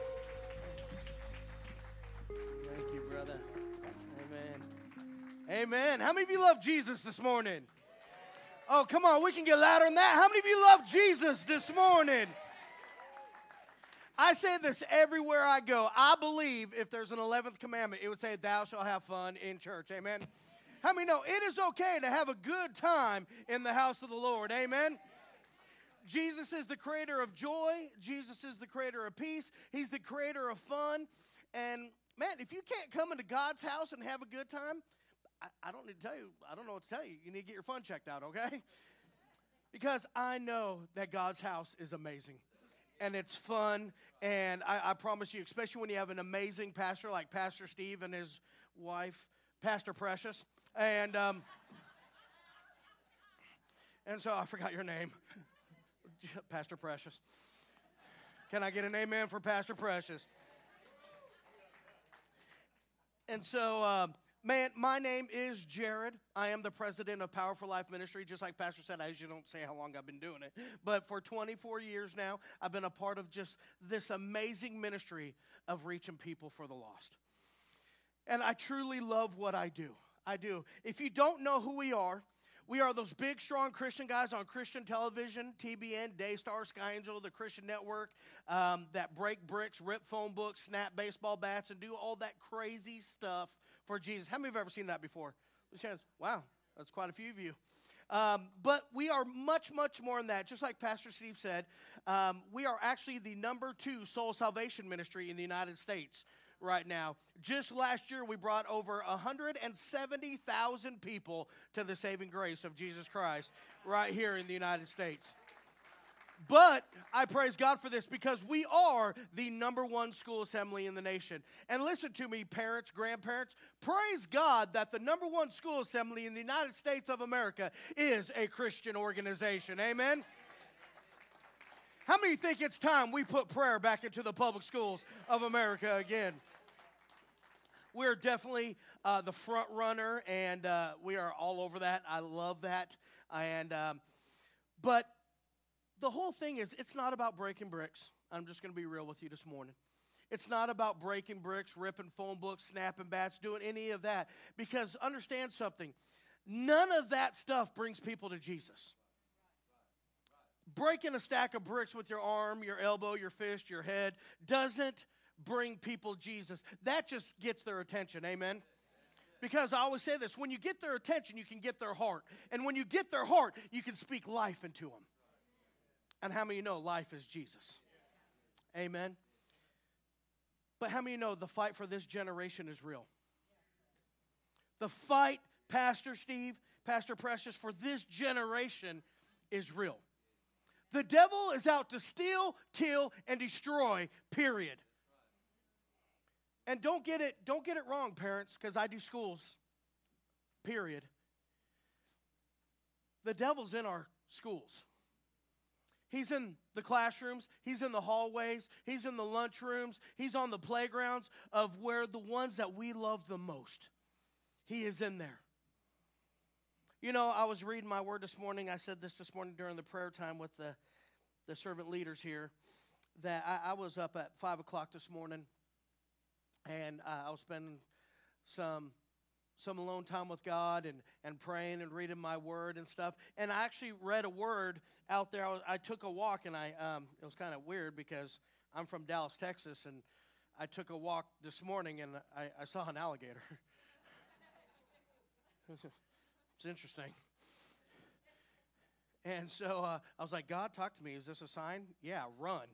Thank you, brother. Amen. Amen. How many of you love Jesus this morning? Oh, come on, we can get louder than that. How many of you love Jesus this morning? I say this everywhere I go. I believe if there's an eleventh commandment, it would say, thou shalt have fun in church. Amen? How many know it is okay to have a good time in the house of the Lord? Amen? Jesus is the creator of joy. Jesus is the creator of peace. He's the creator of fun. And, man, if you can't come into God's house and have a good time, I, I don't need to tell you. I don't know what to tell you. You need to get your fun checked out, okay? Because I know that God's house is amazing. And it's fun, and I, I promise you, especially when you have an amazing pastor like Pastor Steve and his wife, Pastor Precious, and um, and so I forgot your name, Pastor Precious. Can I get an amen for Pastor Precious? And so, uh, man, my name is Jared. I am the president of Power for Life Ministry. Just like Pastor said, I usually don't say how long I've been doing it. But for twenty-four years now, I've been a part of just this amazing ministry of reaching people for the lost. And I truly love what I do. I do. If you don't know who we are, we are those big, strong Christian guys on Christian television, T B N, Daystar, Sky Angel, the Christian Network, um, that break bricks, rip phone books, snap baseball bats, and do all that crazy stuff for Jesus. How many have ever seen that before? Wow, that's quite a few of you. Um, but we are much, much more than that. Just like Pastor Steve said, um, we are actually the number two soul salvation ministry in the United States. right now. Just last year, we brought over one hundred seventy thousand people to the saving grace of Jesus Christ right here in the United States. But I praise God for this because we are the number one school assembly in the nation. And listen to me, parents, grandparents, praise God that the number one school assembly in the United States of America is a Christian organization. Amen? How many think it's time we put prayer back into the public schools of America again? We're definitely uh, the front runner, and uh, we are all over that. I love that. And um, but the whole thing is, it's not about breaking bricks. I'm just going to be real with you this morning. It's not about breaking bricks, ripping phone books, snapping bats, doing any of that. Because understand something, none of that stuff brings people to Jesus. Breaking a stack of bricks with your arm, your elbow, your fist, your head doesn't bring people Jesus. That just gets their attention, amen? Because I always say this, when you get their attention, you can get their heart. And when you get their heart, you can speak life into them. And how many of you know life is Jesus? Amen? But how many of you know the fight for this generation is real? The fight, Pastor Steve, Pastor Precious, for this generation is real. The devil is out to steal, kill, and destroy, period. And don't get it, don't get it wrong, parents, because I do schools, period. The devil's in our schools. He's in the classrooms. He's in the hallways. He's in the lunchrooms. He's on the playgrounds of where the ones that we love the most. He is in there. You know, I was reading my word this morning. I said this this morning during the prayer time with the, the servant leaders here, that I, I was up at five o'clock this morning, and uh, I was spending some some alone time with God and, and praying and reading my word and stuff. And I actually read a word out there. I, was, I took a walk, and I um, it was kind of weird because I'm from Dallas, Texas, and I took a walk this morning, and I, I saw an alligator. It's interesting. And so uh, I was like, God, talk to me. Is this a sign? Yeah, run.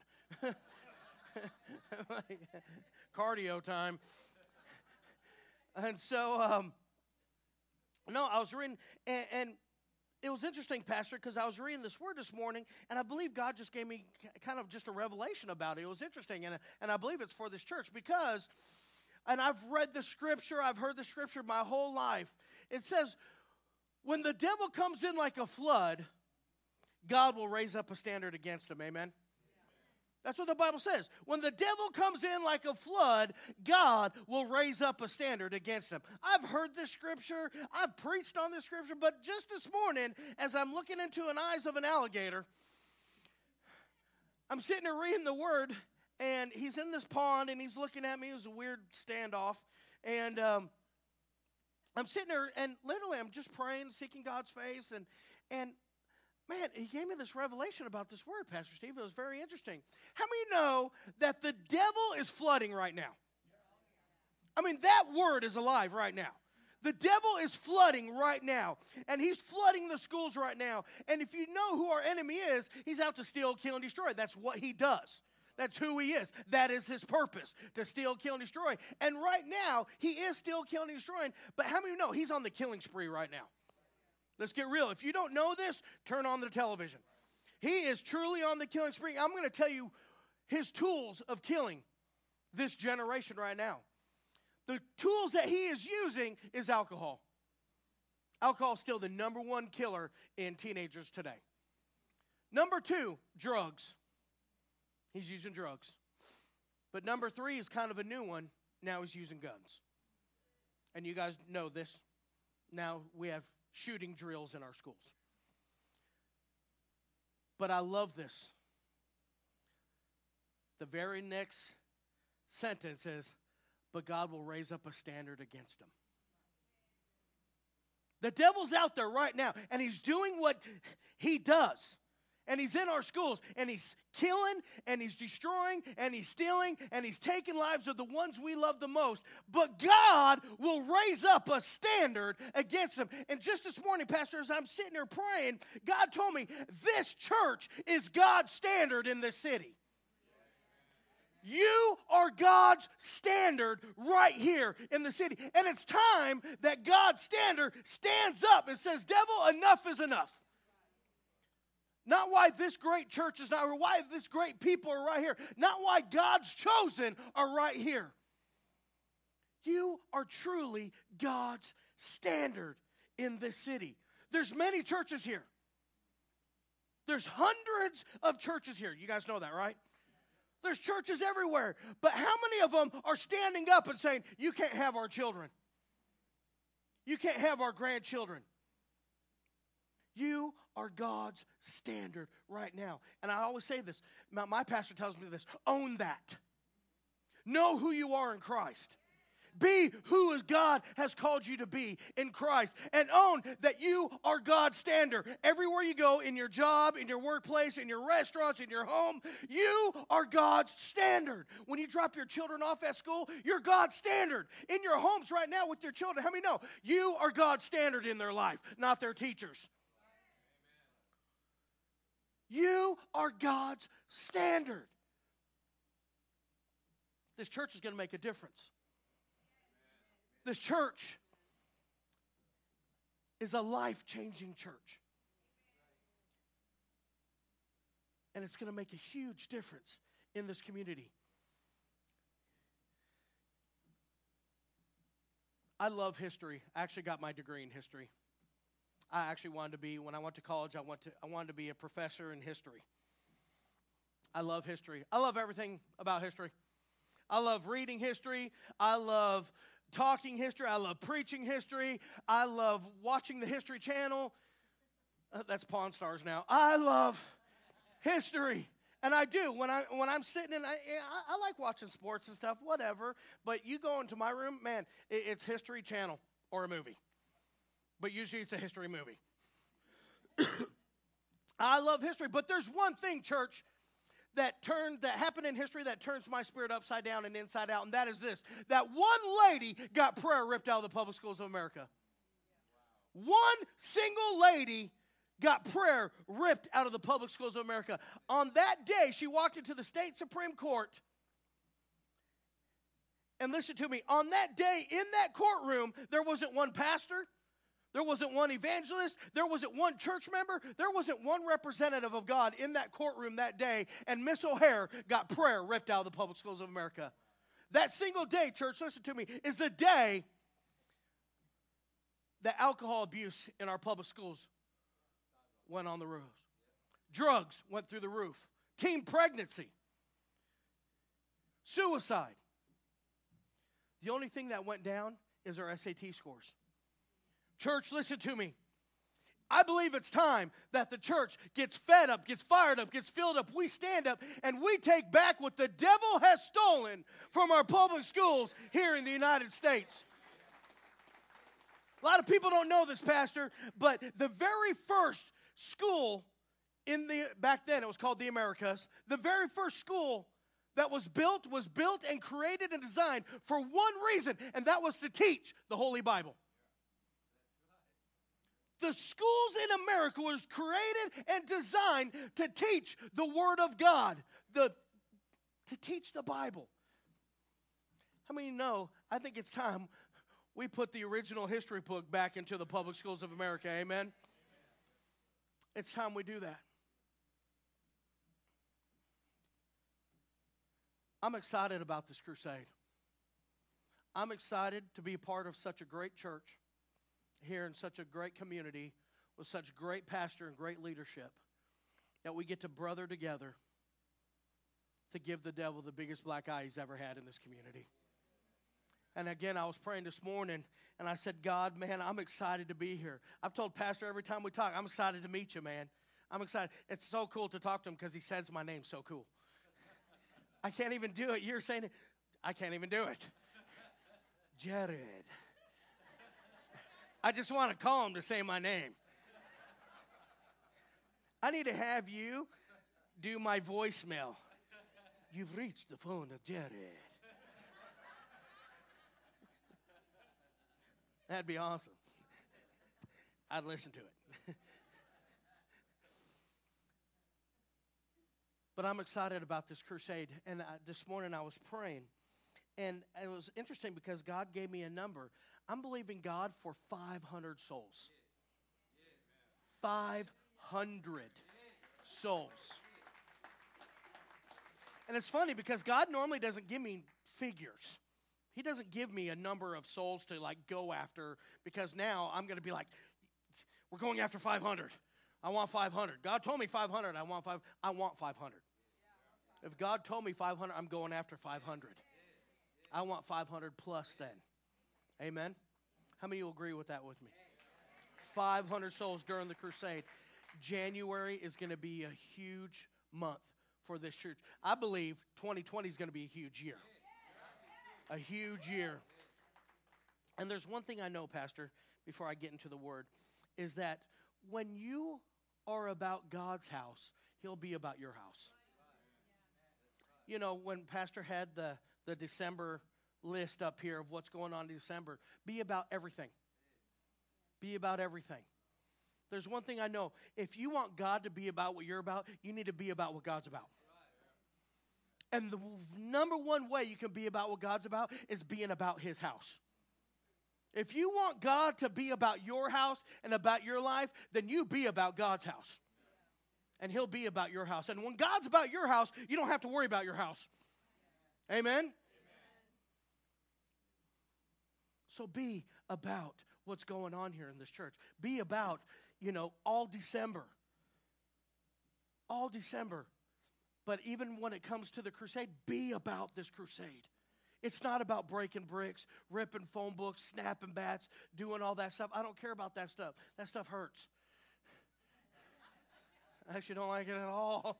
Like, cardio time. And so, um, no, I was reading, and, and it was interesting, Pastor, because I was reading this word this morning, and I believe God just gave me kind of just a revelation about it. It was interesting, and, and I believe it's for this church because, and I've read the scripture, I've heard the scripture my whole life. It says, when the devil comes in like a flood, God will raise up a standard against him, amen? That's what the Bible says. When the devil comes in like a flood, God will raise up a standard against him. I've heard this scripture. I've preached on this scripture. But just this morning, as I'm looking into the eyes of an alligator, I'm sitting there reading the word, and he's in this pond, and he's looking at me. It was a weird standoff. And um, I'm sitting there, and literally I'm just praying, seeking God's face, and and man, he gave me this revelation about this word, Pastor Steve. It was very interesting. How many know that the devil is flooding right now? I mean, that word is alive right now. The devil is flooding right now, and he's flooding the schools right now. And if you know who our enemy is, he's out to steal, kill, and destroy. That's what he does. That's who he is. That is his purpose, to steal, kill, and destroy. And right now, he is still killing and destroying, but how many know he's on the killing spree right now? Let's get real. If you don't know this, turn on the television. He is truly on the killing spree. I'm going to tell you his tools of killing this generation right now. The tools that he is using is alcohol. Alcohol is still the number one killer in teenagers today. Number two, drugs. He's using drugs. But number three is kind of a new one. Now he's using guns. And you guys know this. Now we have shooting drills in our schools. But I love this. The very next sentence is, but God will raise up a standard against them. The devil's out there right now, and he's doing what he does. And he's in our schools, and he's killing, and he's destroying, and he's stealing, and he's taking lives of the ones we love the most. But God will raise up a standard against them. And just this morning, Pastor, as I'm sitting there praying, God told me this church is God's standard in this city. You are God's standard right here in the city. And it's time that God's standard stands up and says, devil, enough is enough. Not why this great church is not, or why this great people are right here. Not why God's chosen are right here. You are truly God's standard in this city. There's many churches here. There's hundreds of churches here. You guys know that, right? There's churches everywhere. But how many of them are standing up and saying, you can't have our children? You can't have our grandchildren. You are God's standard right now. And I always say this. My, my pastor tells me this. Own that. Know who you are in Christ. Be who God has called you to be in Christ. And own that you are God's standard. Everywhere you go, in your job, in your workplace, in your restaurants, in your home, you are God's standard. When you drop your children off at school, you're God's standard. In your homes right now with your children, how many know you are God's standard in their life, not their teachers? You are God's standard. This church is going to make a difference. This church is a life-changing church. And it's going to make a huge difference in this community. I love history. I actually got my degree in history. I actually wanted to be, when I went to college, I, went to, I wanted to be a professor in history. I love history. I love everything about history. I love reading history. I love talking history. I love preaching history. I love watching the History Channel. Uh, that's Pawn Stars now. I love history. And I do. When, I, when I'm sitting in, I, I, I like watching sports and stuff, whatever. But you go into my room, man, it, it's History Channel or a movie. But usually it's a history movie. I love history. But there's one thing, church, that turned that happened in history that turns my spirit upside down and inside out, and that is this: that one lady got prayer ripped out of the public schools of America. One single lady got prayer ripped out of the public schools of America. On that day, she walked into the state Supreme Court. And listen to me, on that day in that courtroom, there wasn't one pastor. There wasn't one evangelist. There wasn't one church member. There wasn't one representative of God in that courtroom that day. And Miss O'Hare got prayer ripped out of the public schools of America. That single day, church, listen to me, is the day that alcohol abuse in our public schools went on the roof. Drugs went through the roof. Teen pregnancy. Suicide. The only thing that went down is our S A T scores. Church, listen to me. I believe it's time that the church gets fed up, gets fired up, gets filled up. We stand up and we take back what the devil has stolen from our public schools here in the United States. A lot of people don't know this, Pastor, but the very first school in the, back then it was called the Americas, the very first school that was built was built and created and designed for one reason, and that was to teach the Holy Bible. The schools in America was created and designed to teach the Word of God, the, to teach the Bible. How many know, I think it's time we put the original history book back into the public schools of America, amen? It's time we do that. I'm excited about this crusade. I'm excited to be a part of such a great church here in such a great community with such great pastor and great leadership that we get to brother together to give the devil the biggest black eye he's ever had in this community. And again, I was praying this morning, and I said, God, man, I'm excited to be here. I've told Pastor every time we talk, I'm excited to meet you, man. I'm excited. It's so cool to talk to him because he says my name so cool. I can't even do it. You're saying it. I can't even do it. Jared. I just want to call him to say my name. I need to have you do my voicemail. You've reached the phone of Jared. That'd be awesome. I'd listen to it. But I'm excited about this crusade. And uh, this morning I was praying. And it was interesting because God gave me a number. I'm believing God for five hundred souls. five hundred souls. And it's funny because God normally doesn't give me figures. He doesn't give me a number of souls to like go after, because now I'm going to be like, we're going after five hundred. I want five hundred. God told me five hundred. I want five. I want five hundred. If God told me five hundred, I'm going after five hundred. I want five hundred plus then. Amen? How many of you agree with that with me? five hundred souls during the crusade. January is going to be a huge month for this church. I believe twenty twenty is going to be a huge year. A huge year. And there's one thing I know, Pastor, before I get into the word, is that when you are about God's house, He'll be about your house. You know, when Pastor had the, the December list up here of what's going on in December, be about everything. Be about everything. There's one thing I know. If you want God to be about what you're about, you need to be about what God's about. And the number one way you can be about what God's about is being about His house. If you want God to be about your house and about your life, then you be about God's house. And He'll be about your house. And when God's about your house, you don't have to worry about your house. Amen? Amen. So be about what's going on here in this church. Be about, you know, all December. All December. But even when it comes to the crusade, be about this crusade. It's not about breaking bricks, ripping phone books, snapping bats, doing all that stuff. I don't care about that stuff. That stuff hurts. I actually don't like it at all.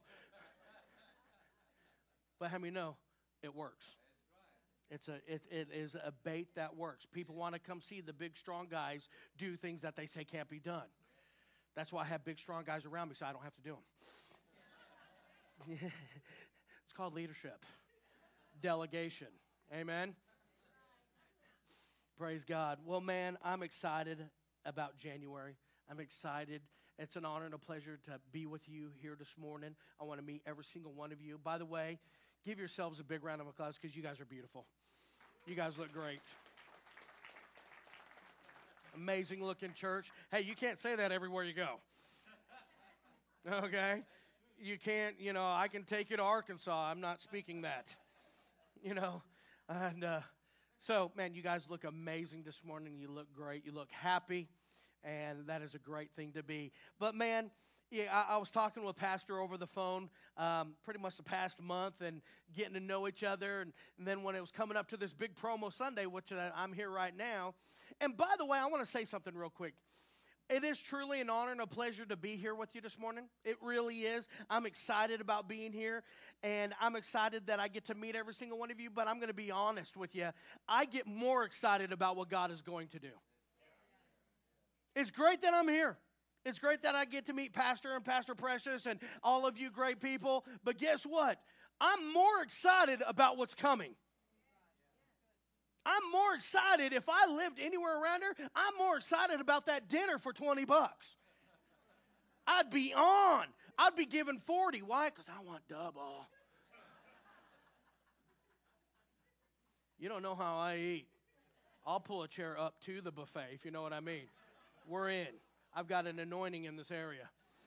But how many know it works? It's a, it, it is a bait that works. People want to come see the big, strong guys do things that they say can't be done. That's why I have big, strong guys around me so I don't have to do them. It's called leadership. Delegation. Amen? Praise God. Well, man, I'm excited about January. I'm excited. It's an honor and a pleasure to be with you here this morning. I want to meet every single one of you. By the way, give yourselves a big round of applause because you guys are beautiful. You guys look great. Amazing looking church. Hey, you can't say that everywhere you go. Okay? You can't, you know, I can take you to Arkansas. I'm not speaking that. You know, and uh, so, man, you guys look amazing this morning. You look great. You look happy, and that is a great thing to be. But, man, yeah, I, I was talking with Pastor over the phone um, pretty much the past month and getting to know each other. And, and then when it was coming up to this big promo Sunday, which uh, I'm here right now. And, by the way, I want to say something real quick. It is truly an honor and a pleasure to be here with you this morning. It really is. I'm excited about being here, and I'm excited that I get to meet every single one of you, but I'm going to be honest with you. I get more excited about what God is going to do. It's great that I'm here. It's great that I get to meet Pastor and Pastor Precious and all of you great people, but guess what? I'm more excited about what's coming. I'm more excited if I lived anywhere around here. I'm more excited about that dinner for twenty bucks. I'd be on. I'd be giving forty. Why? Because I want double. You don't know how I eat. I'll pull a chair up to the buffet, if you know what I mean. We're in. I've got an anointing in this area.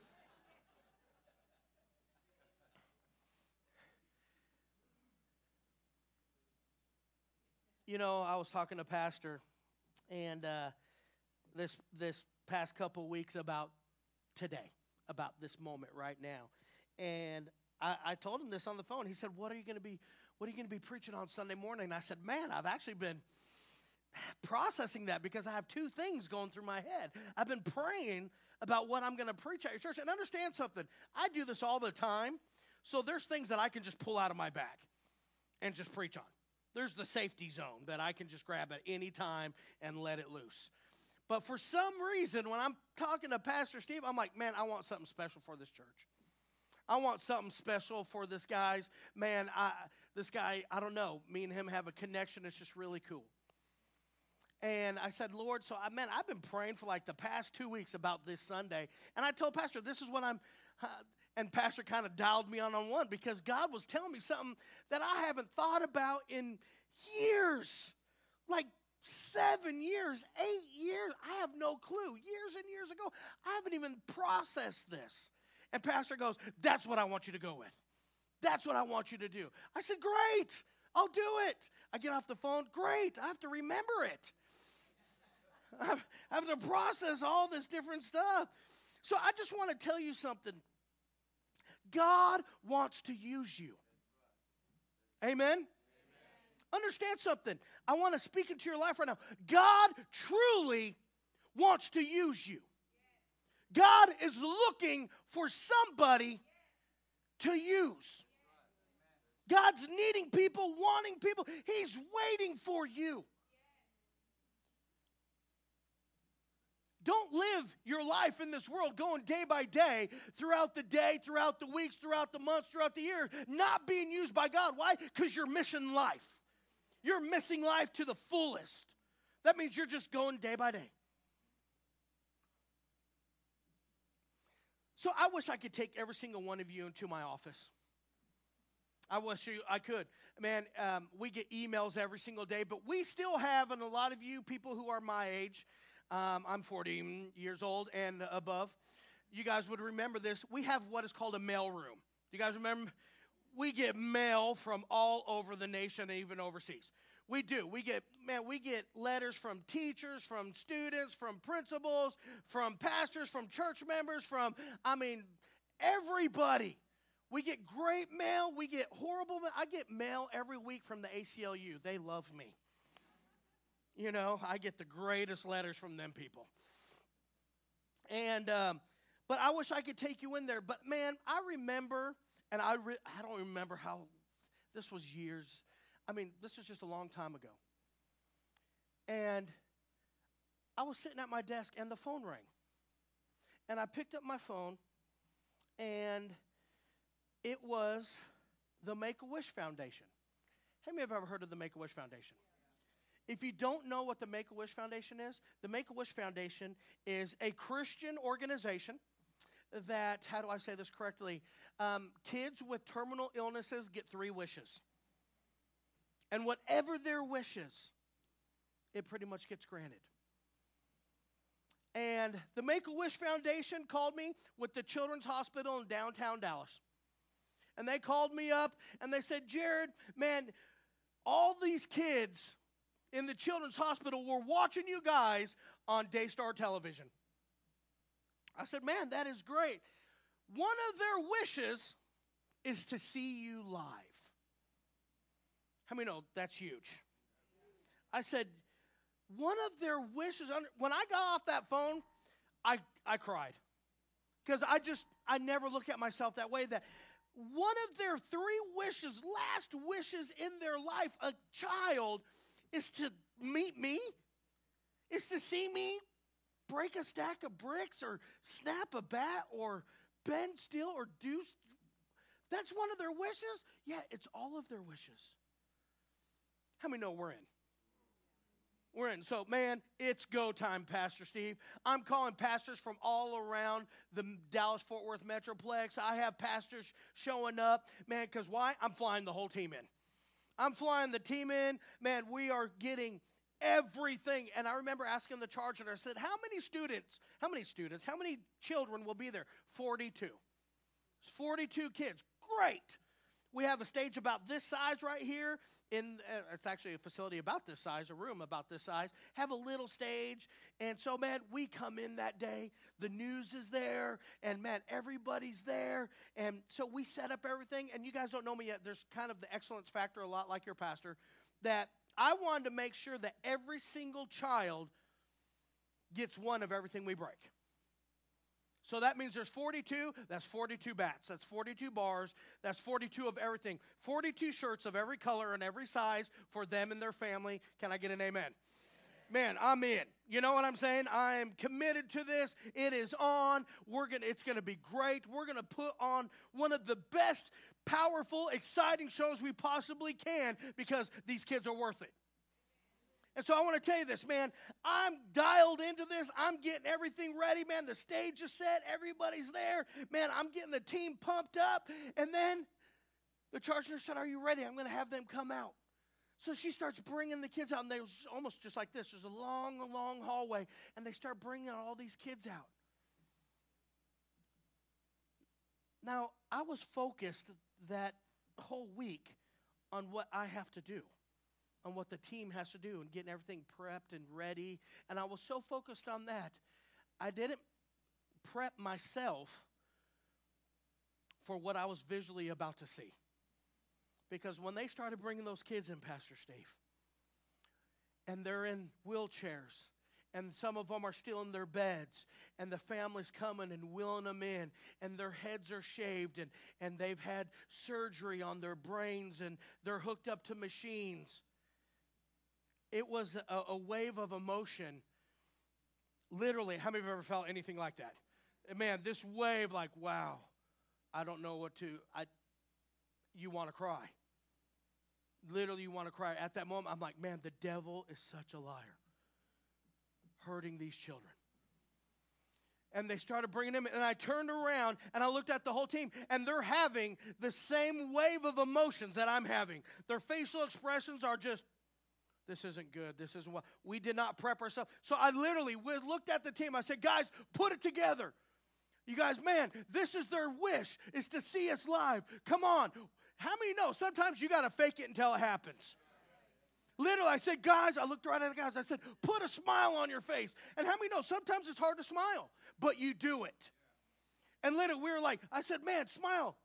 You know, I was talking to Pastor, and uh, this this past couple of weeks about today, about this moment right now, and I, I told him this on the phone. He said, "What are you going to be? What are you going to be preaching on Sunday morning?" And I said, "Man, I've actually been processing that because I have two things going through my head. I've been praying about what I'm going to preach at your church, and understand something. I do this all the time, so there's things that I can just pull out of my bag and just preach on." There's the safety zone that I can just grab at any time and let it loose. But for some reason, when I'm talking to Pastor Steve, I'm like, man, I want something special for this church. I want something special for this guy's. Man, I, this guy, I don't know. Me and him have a connection. It's just really cool. And I said, Lord, so I man, I've been praying for like the past two weeks about this Sunday. And I told Pastor, this is what I'm, uh, and Pastor kind of dialed me on on one because God was telling me something that I haven't thought about in years. Like seven years, eight years. I have no clue. Years and years ago, I haven't even processed this. And Pastor goes, that's what I want you to go with. That's what I want you to do. I said, great. I'll do it. I get off the phone. Great. I have to remember it. I have to process all this different stuff. So I just want to tell you something. God wants to use you. Amen? Amen? Understand something. I want to speak into your life right now. God truly wants to use you. God is looking for somebody to use. God's needing people, wanting people. He's waiting for you. Don't live your life in this world going day by day, throughout the day, throughout the weeks, throughout the months, throughout the year, not being used by God. Why? Because you're missing life. You're missing life to the fullest. That means you're just going day by day. So I wish I could take every single one of you into my office. I wish you, I could. Man, um, we get emails every single day, but we still have, and a lot of you people who are my age, um, I'm forty years old and above, you guys would remember this. We have what is called a mail room. Do you guys remember? We get mail from all over the nation and even overseas. We do. We get, man, we get letters from teachers, from students, from principals, from pastors, from church members, from, I mean, everybody. We get great mail. We get horrible mail. I get mail every week from the A C L U. They love me. You know, I get the greatest letters from them people. And, um, but I wish I could take you in there. But, man, I remember, and I, re- I don't remember how, this was years. I mean, this was just a long time ago. And I was sitting at my desk, and the phone rang. And I picked up my phone, and it was the Make-A-Wish Foundation. How many of you have ever heard of the Make-A-Wish Foundation? If you don't know what the Make-A-Wish Foundation is, the Make-A-Wish Foundation is a Christian organization that, how do I say this correctly? Um, kids with terminal illnesses get three wishes. And whatever their wishes, it pretty much gets granted. And the Make-A-Wish Foundation called me with the Children's Hospital in downtown Dallas. And they called me up and they said, Jared, man, all these kids in the Children's Hospital were watching you guys on Daystar Television. I said, man, that is great. One of their wishes is to see you live. How many know that's huge? I said, one of their wishes, when I got off that phone, I, I cried. Because I just, I never look at myself that way. That one of their three wishes, last wishes in their life, a child, is to meet me, is to see me break a stack of bricks or snap a bat or bend steel or do. That's one of their wishes? Yeah, it's all of their wishes. How many know we're in? We're in. So, man, it's go time, Pastor Steve. I'm calling pastors from all around the Dallas-Fort Worth Metroplex. I have pastors showing up. Man, because why? I'm flying the whole team in. I'm flying the team in. Man, we are getting everything. And I remember asking the charge, and I said, how many students, how many students, how many children will be there? forty-two. It's forty-two kids. Great. We have a stage about this size right here. In uh, it's actually a facility about this size, a room about this size. Have a little stage. And so, man, we come in that day. The news is there. And, man, everybody's there. And so we set up everything. And you guys don't know me yet. There's kind of the excellence factor, a lot like your pastor, that I wanted to make sure that every single child gets one of everything we break. So that means there's forty-two, that's forty-two bats, that's forty-two bars, that's forty-two of everything. forty-two shirts of every color and every size for them and their family. Can I get an amen? Man, I'm in. You know what I'm saying? I am committed to this. It is on. We're gonna, it's going to be great. We're going to put on one of the best, powerful, exciting shows we possibly can because these kids are worth it. And so I want to tell you this, man. I'm dialed into this. I'm getting everything ready, man. The stage is set. Everybody's there. Man, I'm getting the team pumped up. And then the charge nurse said, are you ready? I'm going to have them come out. So she starts bringing the kids out, and they was almost just like this. There's a long, long hallway, and they start bringing all these kids out. Now, I was focused that whole week on what I have to do, on what the team has to do, and getting everything prepped and ready. And I was so focused on that, I didn't prep myself for what I was visually about to see. Because when they started bringing those kids in, Pastor Steve, and they're in wheelchairs, and some of them are still in their beds, and the family's coming and wheeling them in, and their heads are shaved, and, and they've had surgery on their brains, and they're hooked up to machines. It was a, a wave of emotion. Literally, how many of you have ever felt anything like that? Man, this wave, like, wow, I don't know what to, I, you want to cry. Literally, you want to cry. At that moment, I'm like, man, the devil is such a liar. Hurting these children. And they started bringing them in, and I turned around, and I looked at the whole team, and they're having the same wave of emotions that I'm having. Their facial expressions are just, this isn't good. This isn't what. We did not prep ourselves. So I literally looked at the team. I said, guys, put it together. You guys, man, this is their wish, is to see us live. Come on. How many know sometimes you got to fake it until it happens? Literally, I said, guys, I looked right at the guys. I said, put a smile on your face. And how many know sometimes it's hard to smile, but you do it. And literally, we were like, I said, man, smile.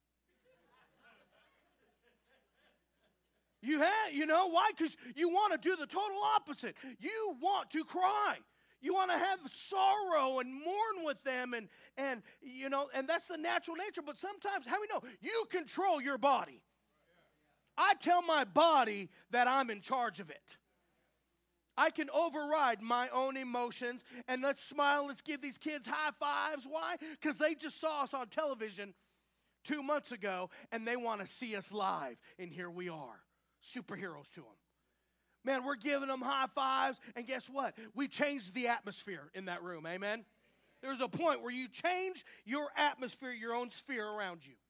You had, you know, why? Because you want to do the total opposite. You want to cry. You want to have sorrow and mourn with them, and, and you know, and that's the natural nature. But sometimes, how many know, you control your body. I tell my body that I'm in charge of it. I can override my own emotions, and let's smile, let's give these kids high fives. Why? Because they just saw us on television two months ago, and they want to see us live, and here we are, superheroes to them. Man, we're giving them high fives, and guess what? We changed the atmosphere in that room, amen? There's a point where you change your atmosphere, your own sphere around you.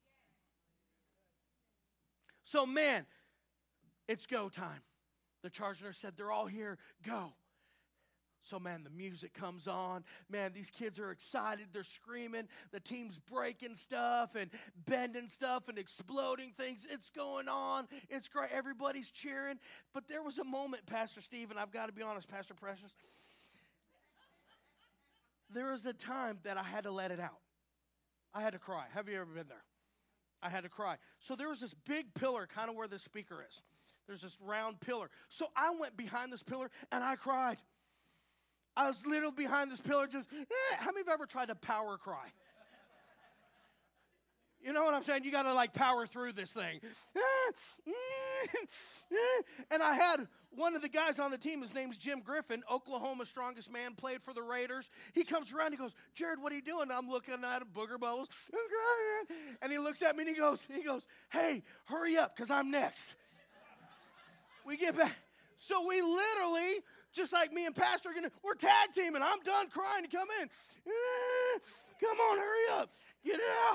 So, man, it's go time. The charge nurse said, they're all here, go. So, man, the music comes on. Man, these kids are excited. They're screaming. The team's breaking stuff and bending stuff and exploding things. It's going on. It's great. Everybody's cheering. But there was a moment, Pastor Steve, and I've got to be honest, Pastor Precious. There was a time that I had to let it out. I had to cry. Have you ever been there? I had to cry. So there was this big pillar kind of where the speaker is. There's this round pillar. So I went behind this pillar, and I cried. I was literally behind this pillar just, eh. How many of you ever tried to power cry? You know what I'm saying? You got to like power through this thing. And I had one of the guys on the team, his name's Jim Griffin, Oklahoma's strongest man, played for the Raiders. He comes around, he goes, Jared, what are you doing? I'm looking at him, booger bubbles. And he looks at me and he goes, he goes, hey, hurry up, because I'm next. We get back. So we literally, just like me and Pastor are gonna, we're tag teaming. I'm done crying to come in. Eh, come on, hurry up. Get it out.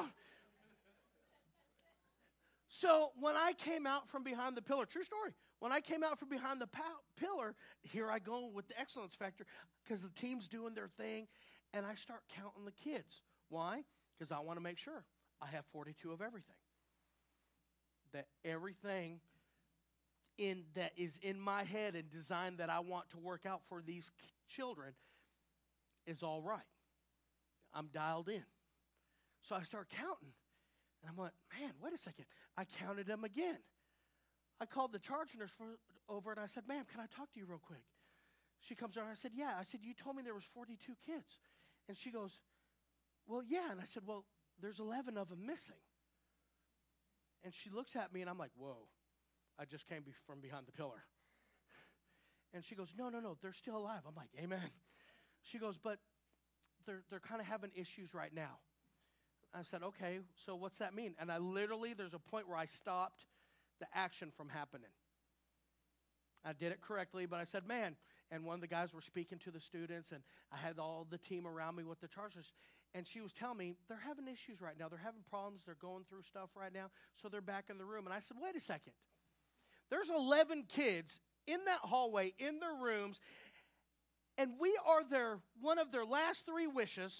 So when I came out from behind the pillar, true story, when I came out from behind the pow- pillar, here I go with the excellence factor, because the team's doing their thing, and I start counting the kids. Why? Because I want to make sure I have forty-two of everything. That everything in that is in my head and designed that I want to work out for these k- children is all right. I'm dialed in. So I start counting. And I'm like, man, wait a second. I counted them again. I called the charge nurse for, over and I said, ma'am, can I talk to you real quick? She comes over. I said, yeah. I said, you told me there was forty-two kids. And she goes, well, yeah. And I said, well, there's eleven of them missing. And she looks at me and I'm like, whoa, I just came be- from behind the pillar. And she goes, no, no, no, they're still alive. I'm like, amen. She goes, but they're they're kind of having issues right now. I said, okay, so what's that mean? And I literally, there's a point where I stopped the action from happening. I did it correctly, but I said, man, and one of the guys were speaking to the students, and I had all the team around me with the charge nurse, and she was telling me they're having issues right now. They're having problems. They're going through stuff right now, so they're back in the room. And I said, wait a second. There's eleven kids in that hallway, in their rooms, and we are their one of their last three wishes,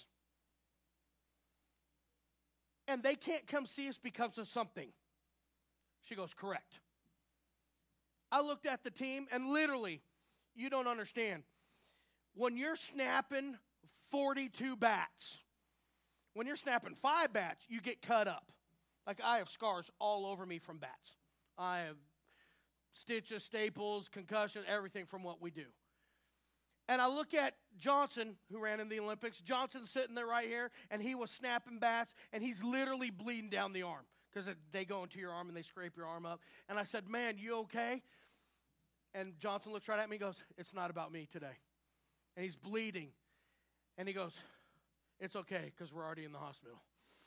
and they can't come see us because of something. She goes, correct. I looked at the team, and literally, you don't understand. When you're snapping forty-two bats, when you're snapping five bats, you get cut up. Like I have scars all over me from bats. I have stitches, staples, concussion, everything from what we do. And I look at Johnson, who ran in the Olympics. Johnson's sitting there right here, and he was snapping bats, and he's literally bleeding down the arm because they go into your arm and they scrape your arm up. And I said, man, you okay? And Johnson looks right at me and goes, it's not about me today. And he's bleeding. And he goes, it's okay because we're already in the hospital.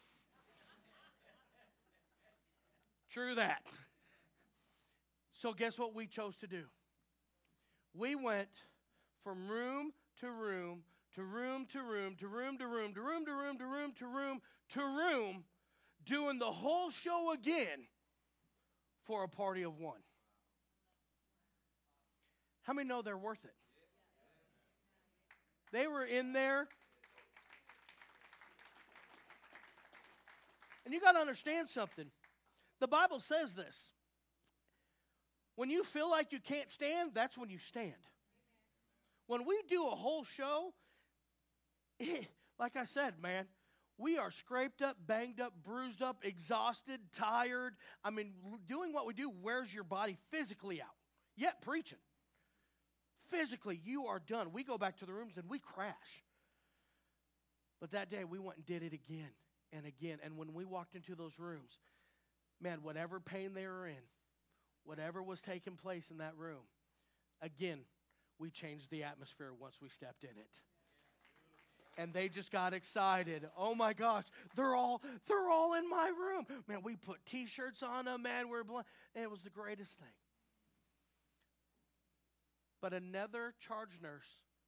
True that. So guess what we chose to do? We went from room to room to room to room to room to room to room to room to room to room to room, doing the whole show again for a party of one. How many know they're worth it? They were in there. And you got to understand something. The Bible says this. When you feel like you can't stand, that's when you stand. When we do a whole show, it, like I said, man, we are scraped up, banged up, bruised up, exhausted, tired. I mean, doing what we do wears your body physically out. Yet preaching. Physically, you are done. We go back to the rooms and we crash. But that day, we went and did it again and again. And when we walked into those rooms, man, whatever pain they were in, whatever was taking place in that room, again, we changed the atmosphere once we stepped in it. And they just got excited. Oh my gosh, they're all they're all in my room. Man, we put T-shirts on them, man. We're bl- and it was the greatest thing. But another charge nurse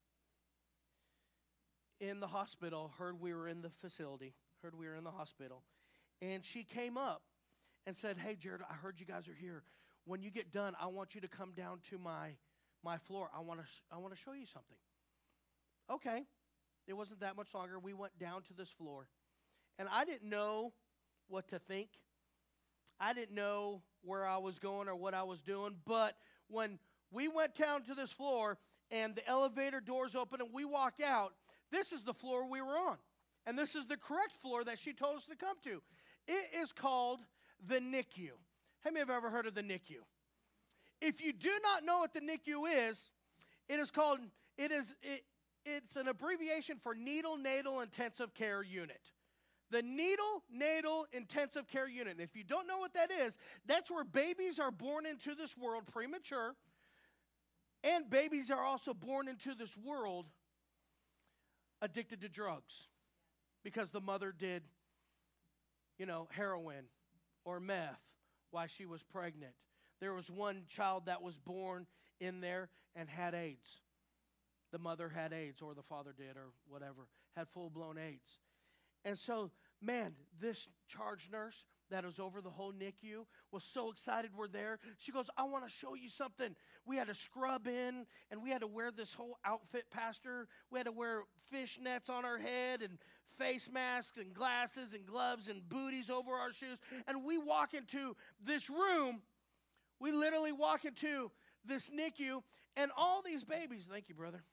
in the hospital heard we were in the facility, heard we were in the hospital, and she came up and said, hey, Jared, I heard you guys are here. When you get done, I want you to come down to my, my floor. I want to sh- I want to show you something. Okay. It wasn't that much longer. We went down to this floor, and I didn't know what to think. I didn't know where I was going or what I was doing, but when we went down to this floor, and the elevator doors open, and we walk out, this is the floor we were on, and this is the correct floor that she told us to come to. It is called the N I C U. How many have ever heard of the N I C U? If you do not know what the N I C U is, it is called, it is, it, it's an abbreviation for Needle Natal Intensive Care Unit. The Needle Natal Intensive Care Unit. And if you don't know what that is, that's where babies are born into this world premature, and babies are also born into this world addicted to drugs because the mother did, you know, heroin or meth while she was pregnant. There was one child that was born in there and had AIDS. The mother had AIDS, or the father did, or whatever, had full-blown AIDS. And so, man, this charge nurse that was over the whole N I C U was so excited we're there. She goes, I want to show you something. We had to scrub in, and we had to wear this whole outfit, Pastor. We had to wear fishnets on our head and face masks and glasses and gloves and booties over our shoes. And we walk into this room. We literally walk into this N I C U, and all these babies, thank you, brother.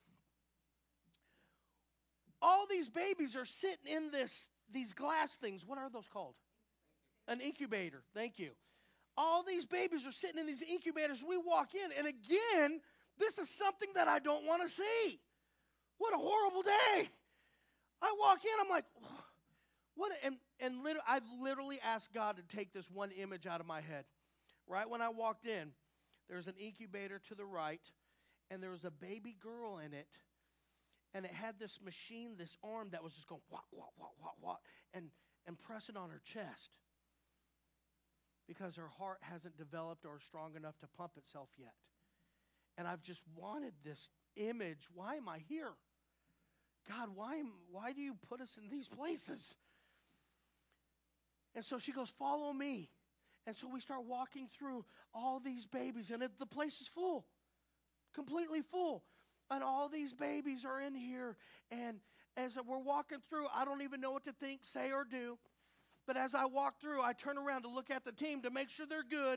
All these babies are sitting in this these glass things. What are those called? An incubator. Thank you. All these babies are sitting in these incubators. We walk in, and again, this is something that I don't want to see. What a horrible day. I walk in, I'm like, what? And, and lit- I literally asked God to take this one image out of my head. Right when I walked in, there's an incubator to the right, and there was a baby girl in it. And it had this machine, this arm that was just going wah, wah, wah, wah, wah, and, and pressing on her chest because her heart hasn't developed or is strong enough to pump itself yet. And I've just wanted this image. Why am I here? God, why, am, why do you put us in these places? And so she goes, follow me. And so we start walking through all these babies, and it, the place is full, completely full. And all these babies are in here. And as we're walking through, I don't even know what to think, say, or do. But as I walk through, I turn around to look at the team to make sure they're good.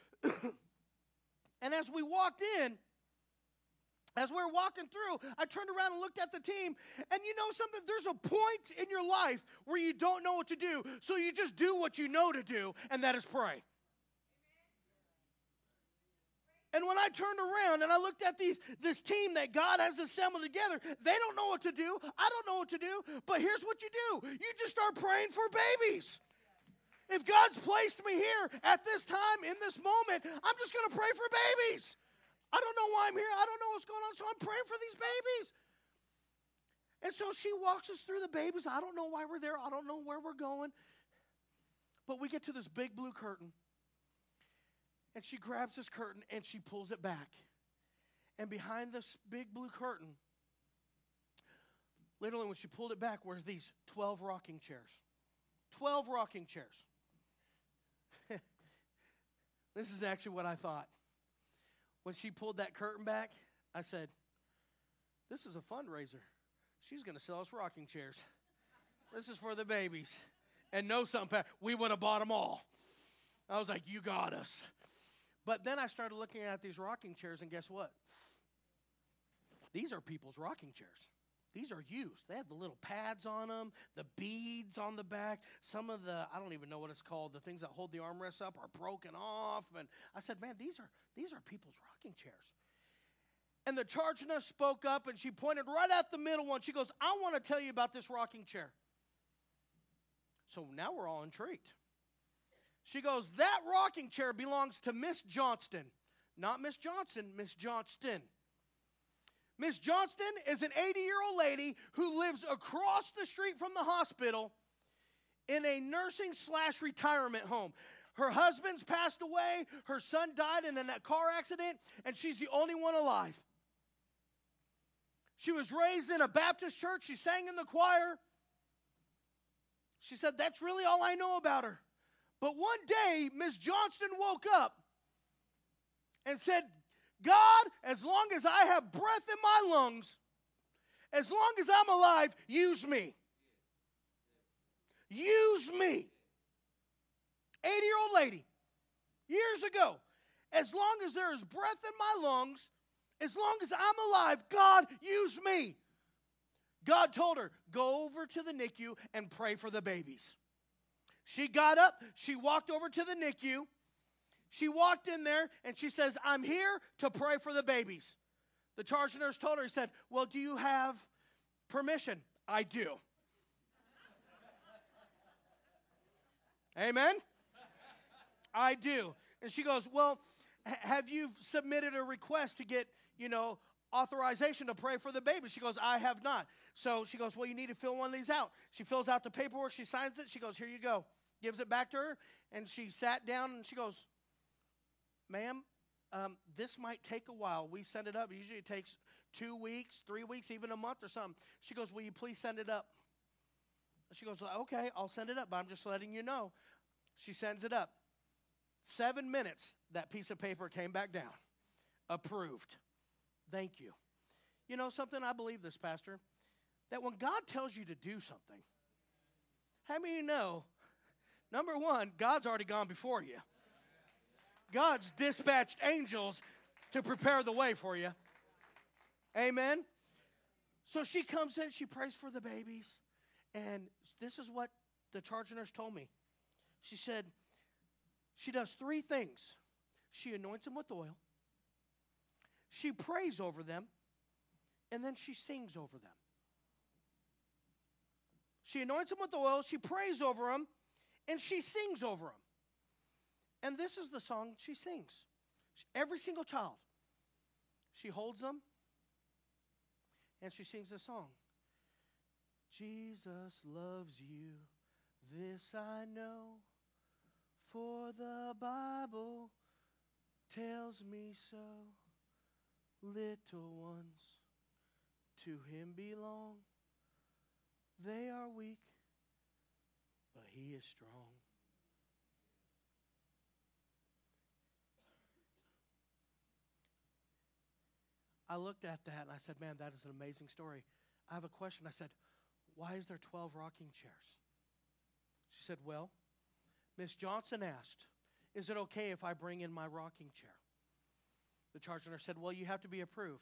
And as we walked in, as we were walking through, I turned around and looked at the team. And you know something? There's a point in your life where you don't know what to do. So you just do what you know to do, and that is pray. And when I turned around and I looked at these, this team that God has assembled together, they don't know what to do. I don't know what to do. But here's what you do. You just start praying for babies. If God's placed me here at this time, in this moment, I'm just going to pray for babies. I don't know why I'm here. I don't know what's going on, so I'm praying for these babies. And so she walks us through the babies. I don't know why we're there. I don't know where we're going. But we get to this big blue curtain. And she grabs this curtain and she pulls it back. And behind this big blue curtain, literally when she pulled it back, were these twelve rocking chairs. twelve rocking chairs. This is actually what I thought. When she pulled that curtain back, I said, this is a fundraiser. She's going to sell us rocking chairs. This is for the babies. And know something, we would have bought them all. I was like, you got us. But then I started looking at these rocking chairs, and guess what? These are people's rocking chairs. These are used. They have the little pads on them, the beads on the back. Some of the, I don't even know what it's called, the things that hold the armrests up are broken off. And I said, man, these are these are people's rocking chairs. And the charge nurse spoke up, and she pointed right at the middle one. She goes, I want to tell you about this rocking chair. So now we're all intrigued. She goes, that rocking chair belongs to Miss Johnston. Not Miss Johnson, Miss Johnston. Miss Johnston is an eighty-year-old lady who lives across the street from the hospital in a nursing slash retirement home. Her husband's passed away. Her son died in a car accident, and she's the only one alive. She was raised in a Baptist church. She sang in the choir. She said, that's really all I know about her. But one day, Miss Johnston woke up and said, God, as long as I have breath in my lungs, as long as I'm alive, use me. Use me. eighty-year-old lady, years ago, as long as there is breath in my lungs, as long as I'm alive, God, use me. God told her, go over to the N I C U and pray for the babies. She got up, she walked over to the N I C U. She walked in there, and she says, I'm here to pray for the babies. The charge nurse told her, he said, well, do you have permission? I do. Amen? I do. And she goes, well, ha- have you submitted a request to get, you know, authorization to pray for the baby? She goes, I have not. So she goes, well, you need to fill one of these out. She fills out the paperwork. She signs it. She goes, here you go. Gives it back to her. And she sat down, and she goes, ma'am, um, this might take a while. We send it up. Usually it takes two weeks, three weeks, even a month or something. She goes, will you please send it up? She goes, okay, I'll send it up, but I'm just letting you know. She sends it up. Seven minutes, that piece of paper came back down. Approved. Thank you. You know something? I believe this, Pastor, that when God tells you to do something, how many of you know, number one, God's already gone before you. God's dispatched angels to prepare the way for you. Amen? So she comes in, she prays for the babies, and this is what the charge nurse told me. She said, she does three things. She anoints them with oil, she prays over them, and then she sings over them. She anoints them with oil, she prays over them, and she sings over them. And this is the song she sings. Every single child. She holds them, and she sings this song. Jesus loves you, this I know, for the Bible tells me so. little ones to him belong. They are weak, but he is strong. I looked at that and I said, man, that is an amazing story. I have a question. I said, why is there twelve rocking chairs? She said, well, Miss Johnson asked, is it okay if I bring in my rocking chair? The charge nurse said, well, you have to be approved.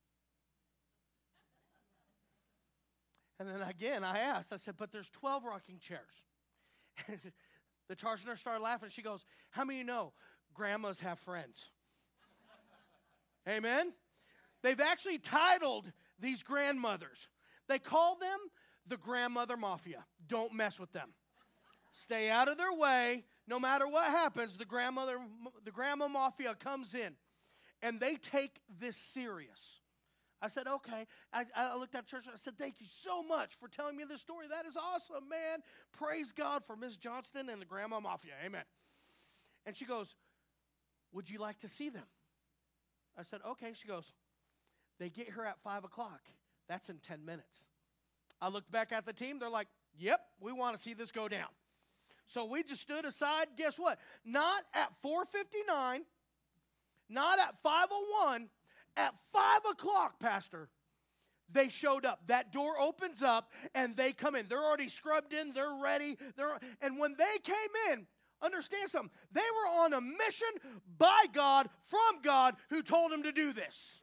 And then again, I asked, I said, but there's twelve rocking chairs. And the charge nurse started laughing. She goes, how many of you know grandmas have friends? Amen? They've actually titled these grandmothers. They call them the grandmother mafia. Don't mess with them. Stay out of their way. No matter what happens, the grandmother, the grandma mafia comes in, and they take this serious. I said, okay. I, I looked at church and I said, thank you so much for telling me this story. That is awesome, man. Praise God for Miss Johnston and the grandma mafia. Amen. And she goes, would you like to see them? I said, okay. She goes, they get here at five o'clock. That's in ten minutes. I looked back at the team. They're like, yep, we want to see this go down. So we just stood aside. Guess what? Not at four fifty-nine, not at five oh one, at five o'clock, Pastor, they showed up. That door opens up, and they come in. They're already scrubbed in. They're ready. They're, and when they came in, understand something. They were on a mission by God, from God, who told them to do this.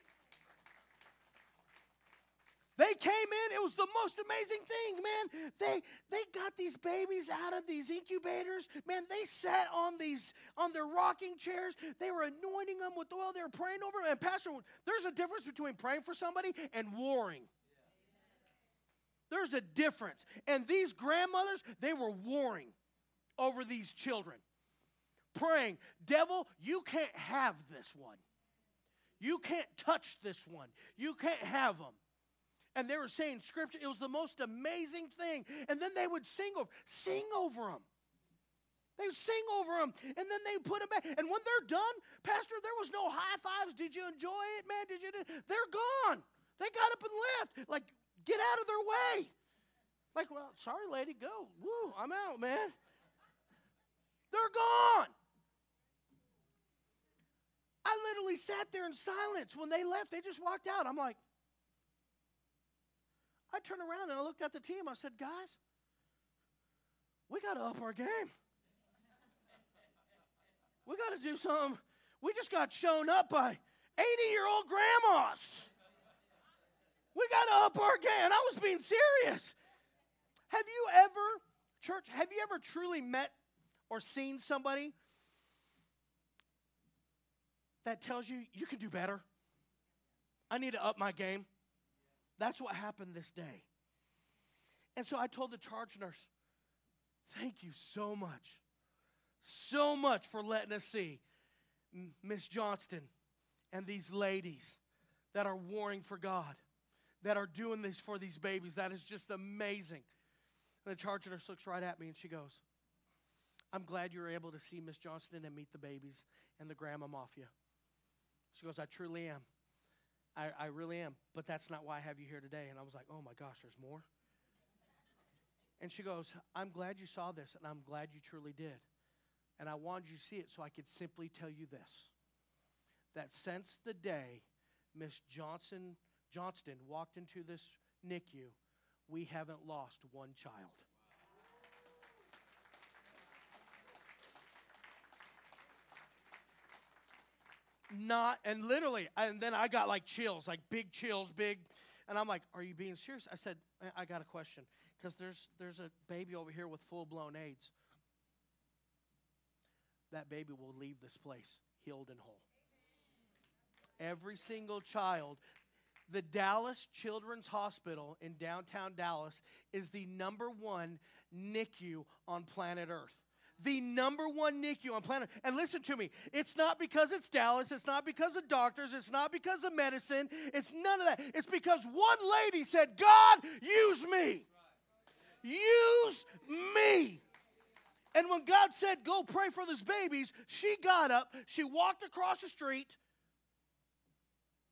They came in. It was the most amazing thing, man. They they got these babies out of these incubators. Man, they sat on these on their rocking chairs. They were anointing them with oil. They were praying over them. And Pastor, there's a difference between praying for somebody and warring. There's a difference. And these grandmothers, they were warring over these children. Praying, devil, you can't have this one. You can't touch this one. You can't have them. And they were saying scripture. It was the most amazing thing. And then they would sing over, sing over them. They would sing over them, and then they would put them back. And when they're done, Pastor, there was no high fives. Did you enjoy it, man? Did you? They're gone. They got up and left. Like, get out of their way. Like, well, sorry, lady, go. Woo, I'm out, man. They're gone. I literally sat there in silence. When they left, they just walked out. I'm like, I turned around and I looked at the team. I said, guys, we got to up our game. We got to do something. We just got shown up by eighty-year-old grandmas. We got to up our game. And I was being serious. Have you ever, church, have you ever truly met or seen somebody that tells you, you can do better? I need to up my game. That's what happened this day. And so I told the charge nurse, thank you so much, so much for letting us see Miss Johnston and these ladies that are warring for God, that are doing this for these babies. That is just amazing. And the charge nurse looks right at me and she goes, I'm glad you were able to see Miss Johnston and meet the babies and the grandma mafia. She goes, I truly am. I, I really am, but that's not why I have you here today. And I was like, oh my gosh, there's more? And she goes, I'm glad you saw this, and I'm glad you truly did. And I wanted you to see it so I could simply tell you this, that since the day Miss Johnson, Johnston walked into this N I C U, we haven't lost one child. Not, and literally, and then I got like chills, like big chills, big, and I'm like, are you being serious? I said, I got a question, because there's there's a baby over here with full-blown AIDS. That baby will leave this place healed and whole. Every single child. The Dallas Children's Hospital in downtown Dallas is the number one N I C U on planet Earth. The number one N I C U on planet. And listen to me. It's not because it's Dallas. It's not because of doctors. It's not because of medicine. It's none of that. It's because one lady said, God, use me. Use me. And when God said, go pray for those babies, she got up. She walked across the street.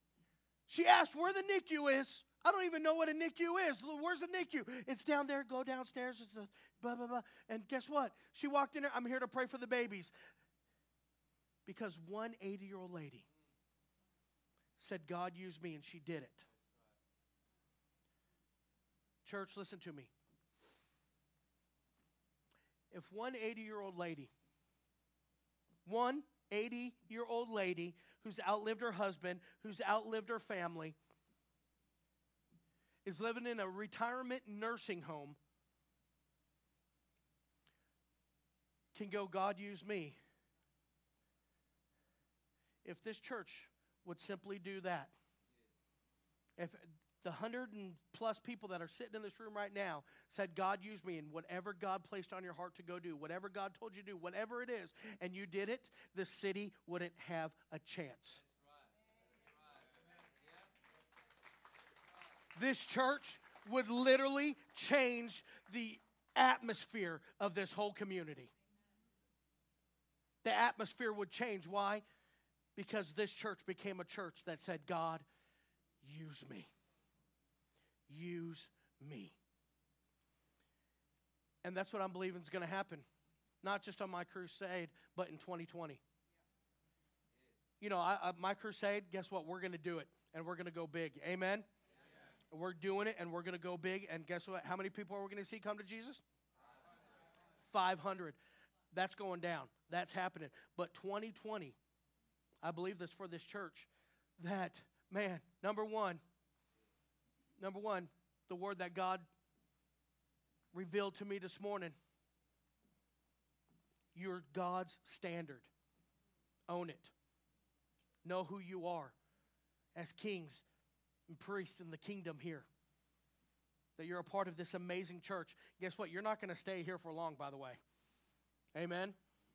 She asked where the N I C U is. I don't even know what a N I C U is. Where's the N I C U? It's down there. Go downstairs. It's a blah, blah, blah. And guess what? She walked in there. I'm here to pray for the babies. Because one eighty-year-old lady said, God used me, and she did it. Church, listen to me. If one eighty-year-old lady, one eighty-year-old lady who's outlived her husband, who's outlived her family, is living in a retirement nursing home, can go, God use me. If this church would simply do that, if the hundred and plus people that are sitting in this room right now said, God use me, and whatever God placed on your heart to go do, whatever God told you to do, whatever it is, and you did it, the city wouldn't have a chance. This church would literally change the atmosphere of this whole community. The atmosphere would change. Why? Because this church became a church that said, God, use me. Use me. And that's what I'm believing is going to happen. Not just on my crusade, but in twenty twenty. You know, I, I, my crusade, guess what? We're going to do it. And we're going to go big. Amen? Yeah. We're doing it, and we're going to go big. And guess what? How many people are we going to see come to Jesus? five hundred. That's going down. That's happening. But twenty twenty, I believe this for this church, that, man, number one, number one, the word that God revealed to me this morning, you're God's standard. Own it. Know who you are as kings and priests in the kingdom here. That you're a part of this amazing church. Guess what? You're not going to stay here for long, by the way. Amen?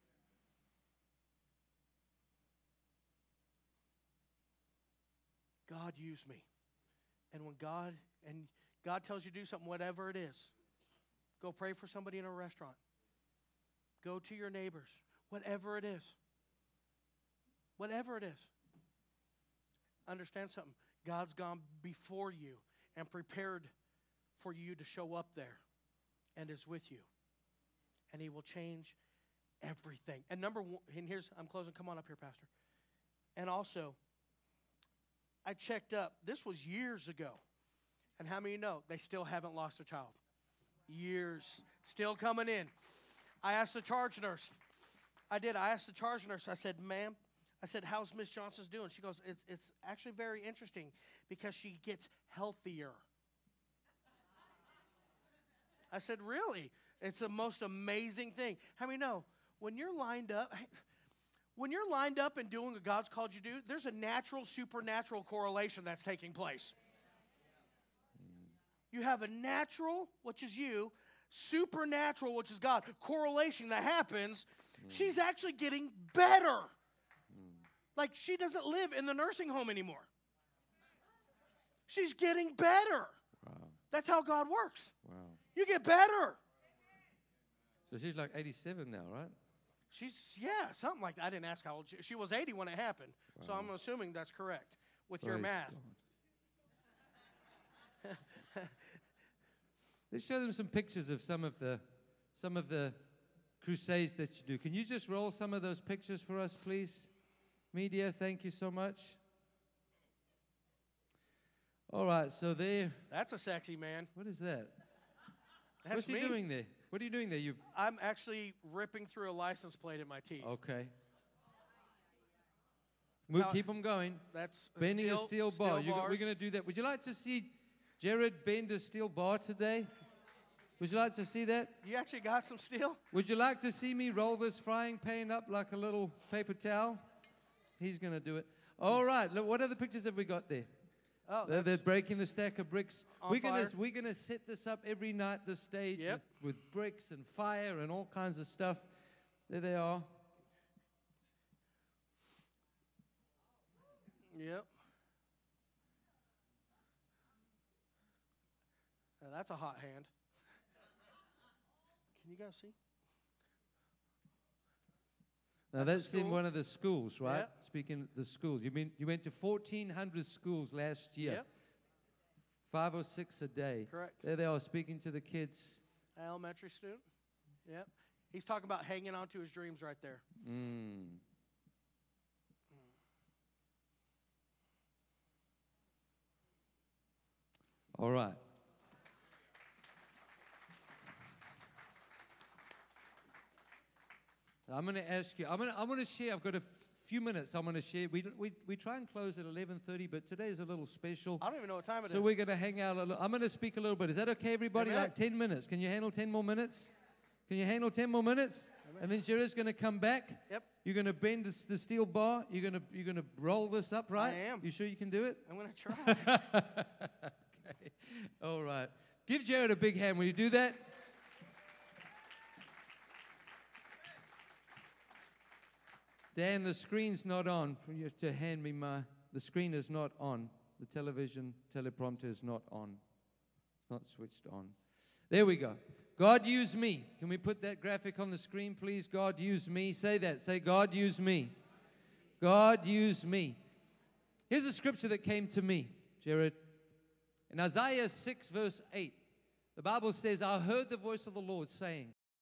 God used me. And when God, and God tells you to do something, whatever it is, go pray for somebody in a restaurant. Go to your neighbors. Whatever it is. Whatever it is. Understand something. God's gone before you and prepared for you to show up there and is with you. And He will change everything. And number one, and here's, I'm closing. Come on up here, Pastor. And also, I checked up. This was years ago. And how many know they still haven't lost a child? Years. Still coming in. I asked the charge nurse. I did. I asked the charge nurse. I said, ma'am, I said, how's Miss Johnson's doing? She goes, it's, it's actually very interesting because she gets healthier. I said, really? It's the most amazing thing. How many know when you're lined up, when you're lined up and doing what God's called you to do, there's a natural, supernatural correlation that's taking place. You have a natural, which is you, supernatural, which is God, correlation that happens. Mm. She's actually getting better. Mm. Like she doesn't live in the nursing home anymore. She's getting better. Wow. That's how God works. Wow. You get better. So she's like eighty-seven now, right? She's, yeah, something like that. I didn't ask how old she, she was eighty when it happened. Wow. So I'm assuming that's correct with Praise your math. Let's show them some pictures of some of the some of the crusades that you do. Can you just roll some of those pictures for us, please? Media, thank you so much. All right, so there. That's a sexy man. What is that? That's What's he me. doing there? What are you doing there? You. I'm actually ripping through a license plate in my teeth. Okay. We'll keep them going. That's a bending steel, a steel bar. steel Go, we're going to do that. Would you like to see Jared bend a steel bar today? Would you like to see that? You actually got some steel? Would you like to see me roll this frying pan up like a little paper towel? He's going to do it. All right. Look, what other pictures have we got there? Oh, they're, they're breaking the stack of bricks. On We're going fire. we're gonna set this up every night, this stage, Yep. with, with bricks and fire and all kinds of stuff. There they are. Yep. Now that's a hot hand. Can you guys see? Now That's a that's in school. one of the schools, right? Yeah. Speaking of the schools, you mean you went to fourteen hundred schools last year. Yep. Five or six a day. Correct. There they are speaking to the kids. Elementary student. Yep. He's talking about hanging on to his dreams right there. Mm. All right. I'm going to ask you. I'm going to. I'm going to share. I've got a f- few minutes. I'm going to share. We, we we try and close at eleven thirty, but today is a little special. I don't even know what time it is. So we're going to hang out a little. I'm going to speak a little bit. Is that okay, everybody? Amen. Like ten minutes. Can you handle ten more minutes? Can you handle ten more minutes? Amen. And then Jared's going to come back. Yep. You're going to bend this, the steel bar. You're going to you're going to roll this up, right? I am. You sure you can do it? I'm going to try. Okay. All right. Give Jared a big hand. Will you do that? Dan, the screen's not on. You have to hand me my. The screen is not on. The television teleprompter is not on. It's not switched on. There we go. God, use me. Can we put that graphic on the screen, please? God, use me. Say that. Say, God, use me. God, use me. Here's a scripture that came to me, Jared. In Isaiah six, verse eight, the Bible says, I heard the voice of the Lord saying,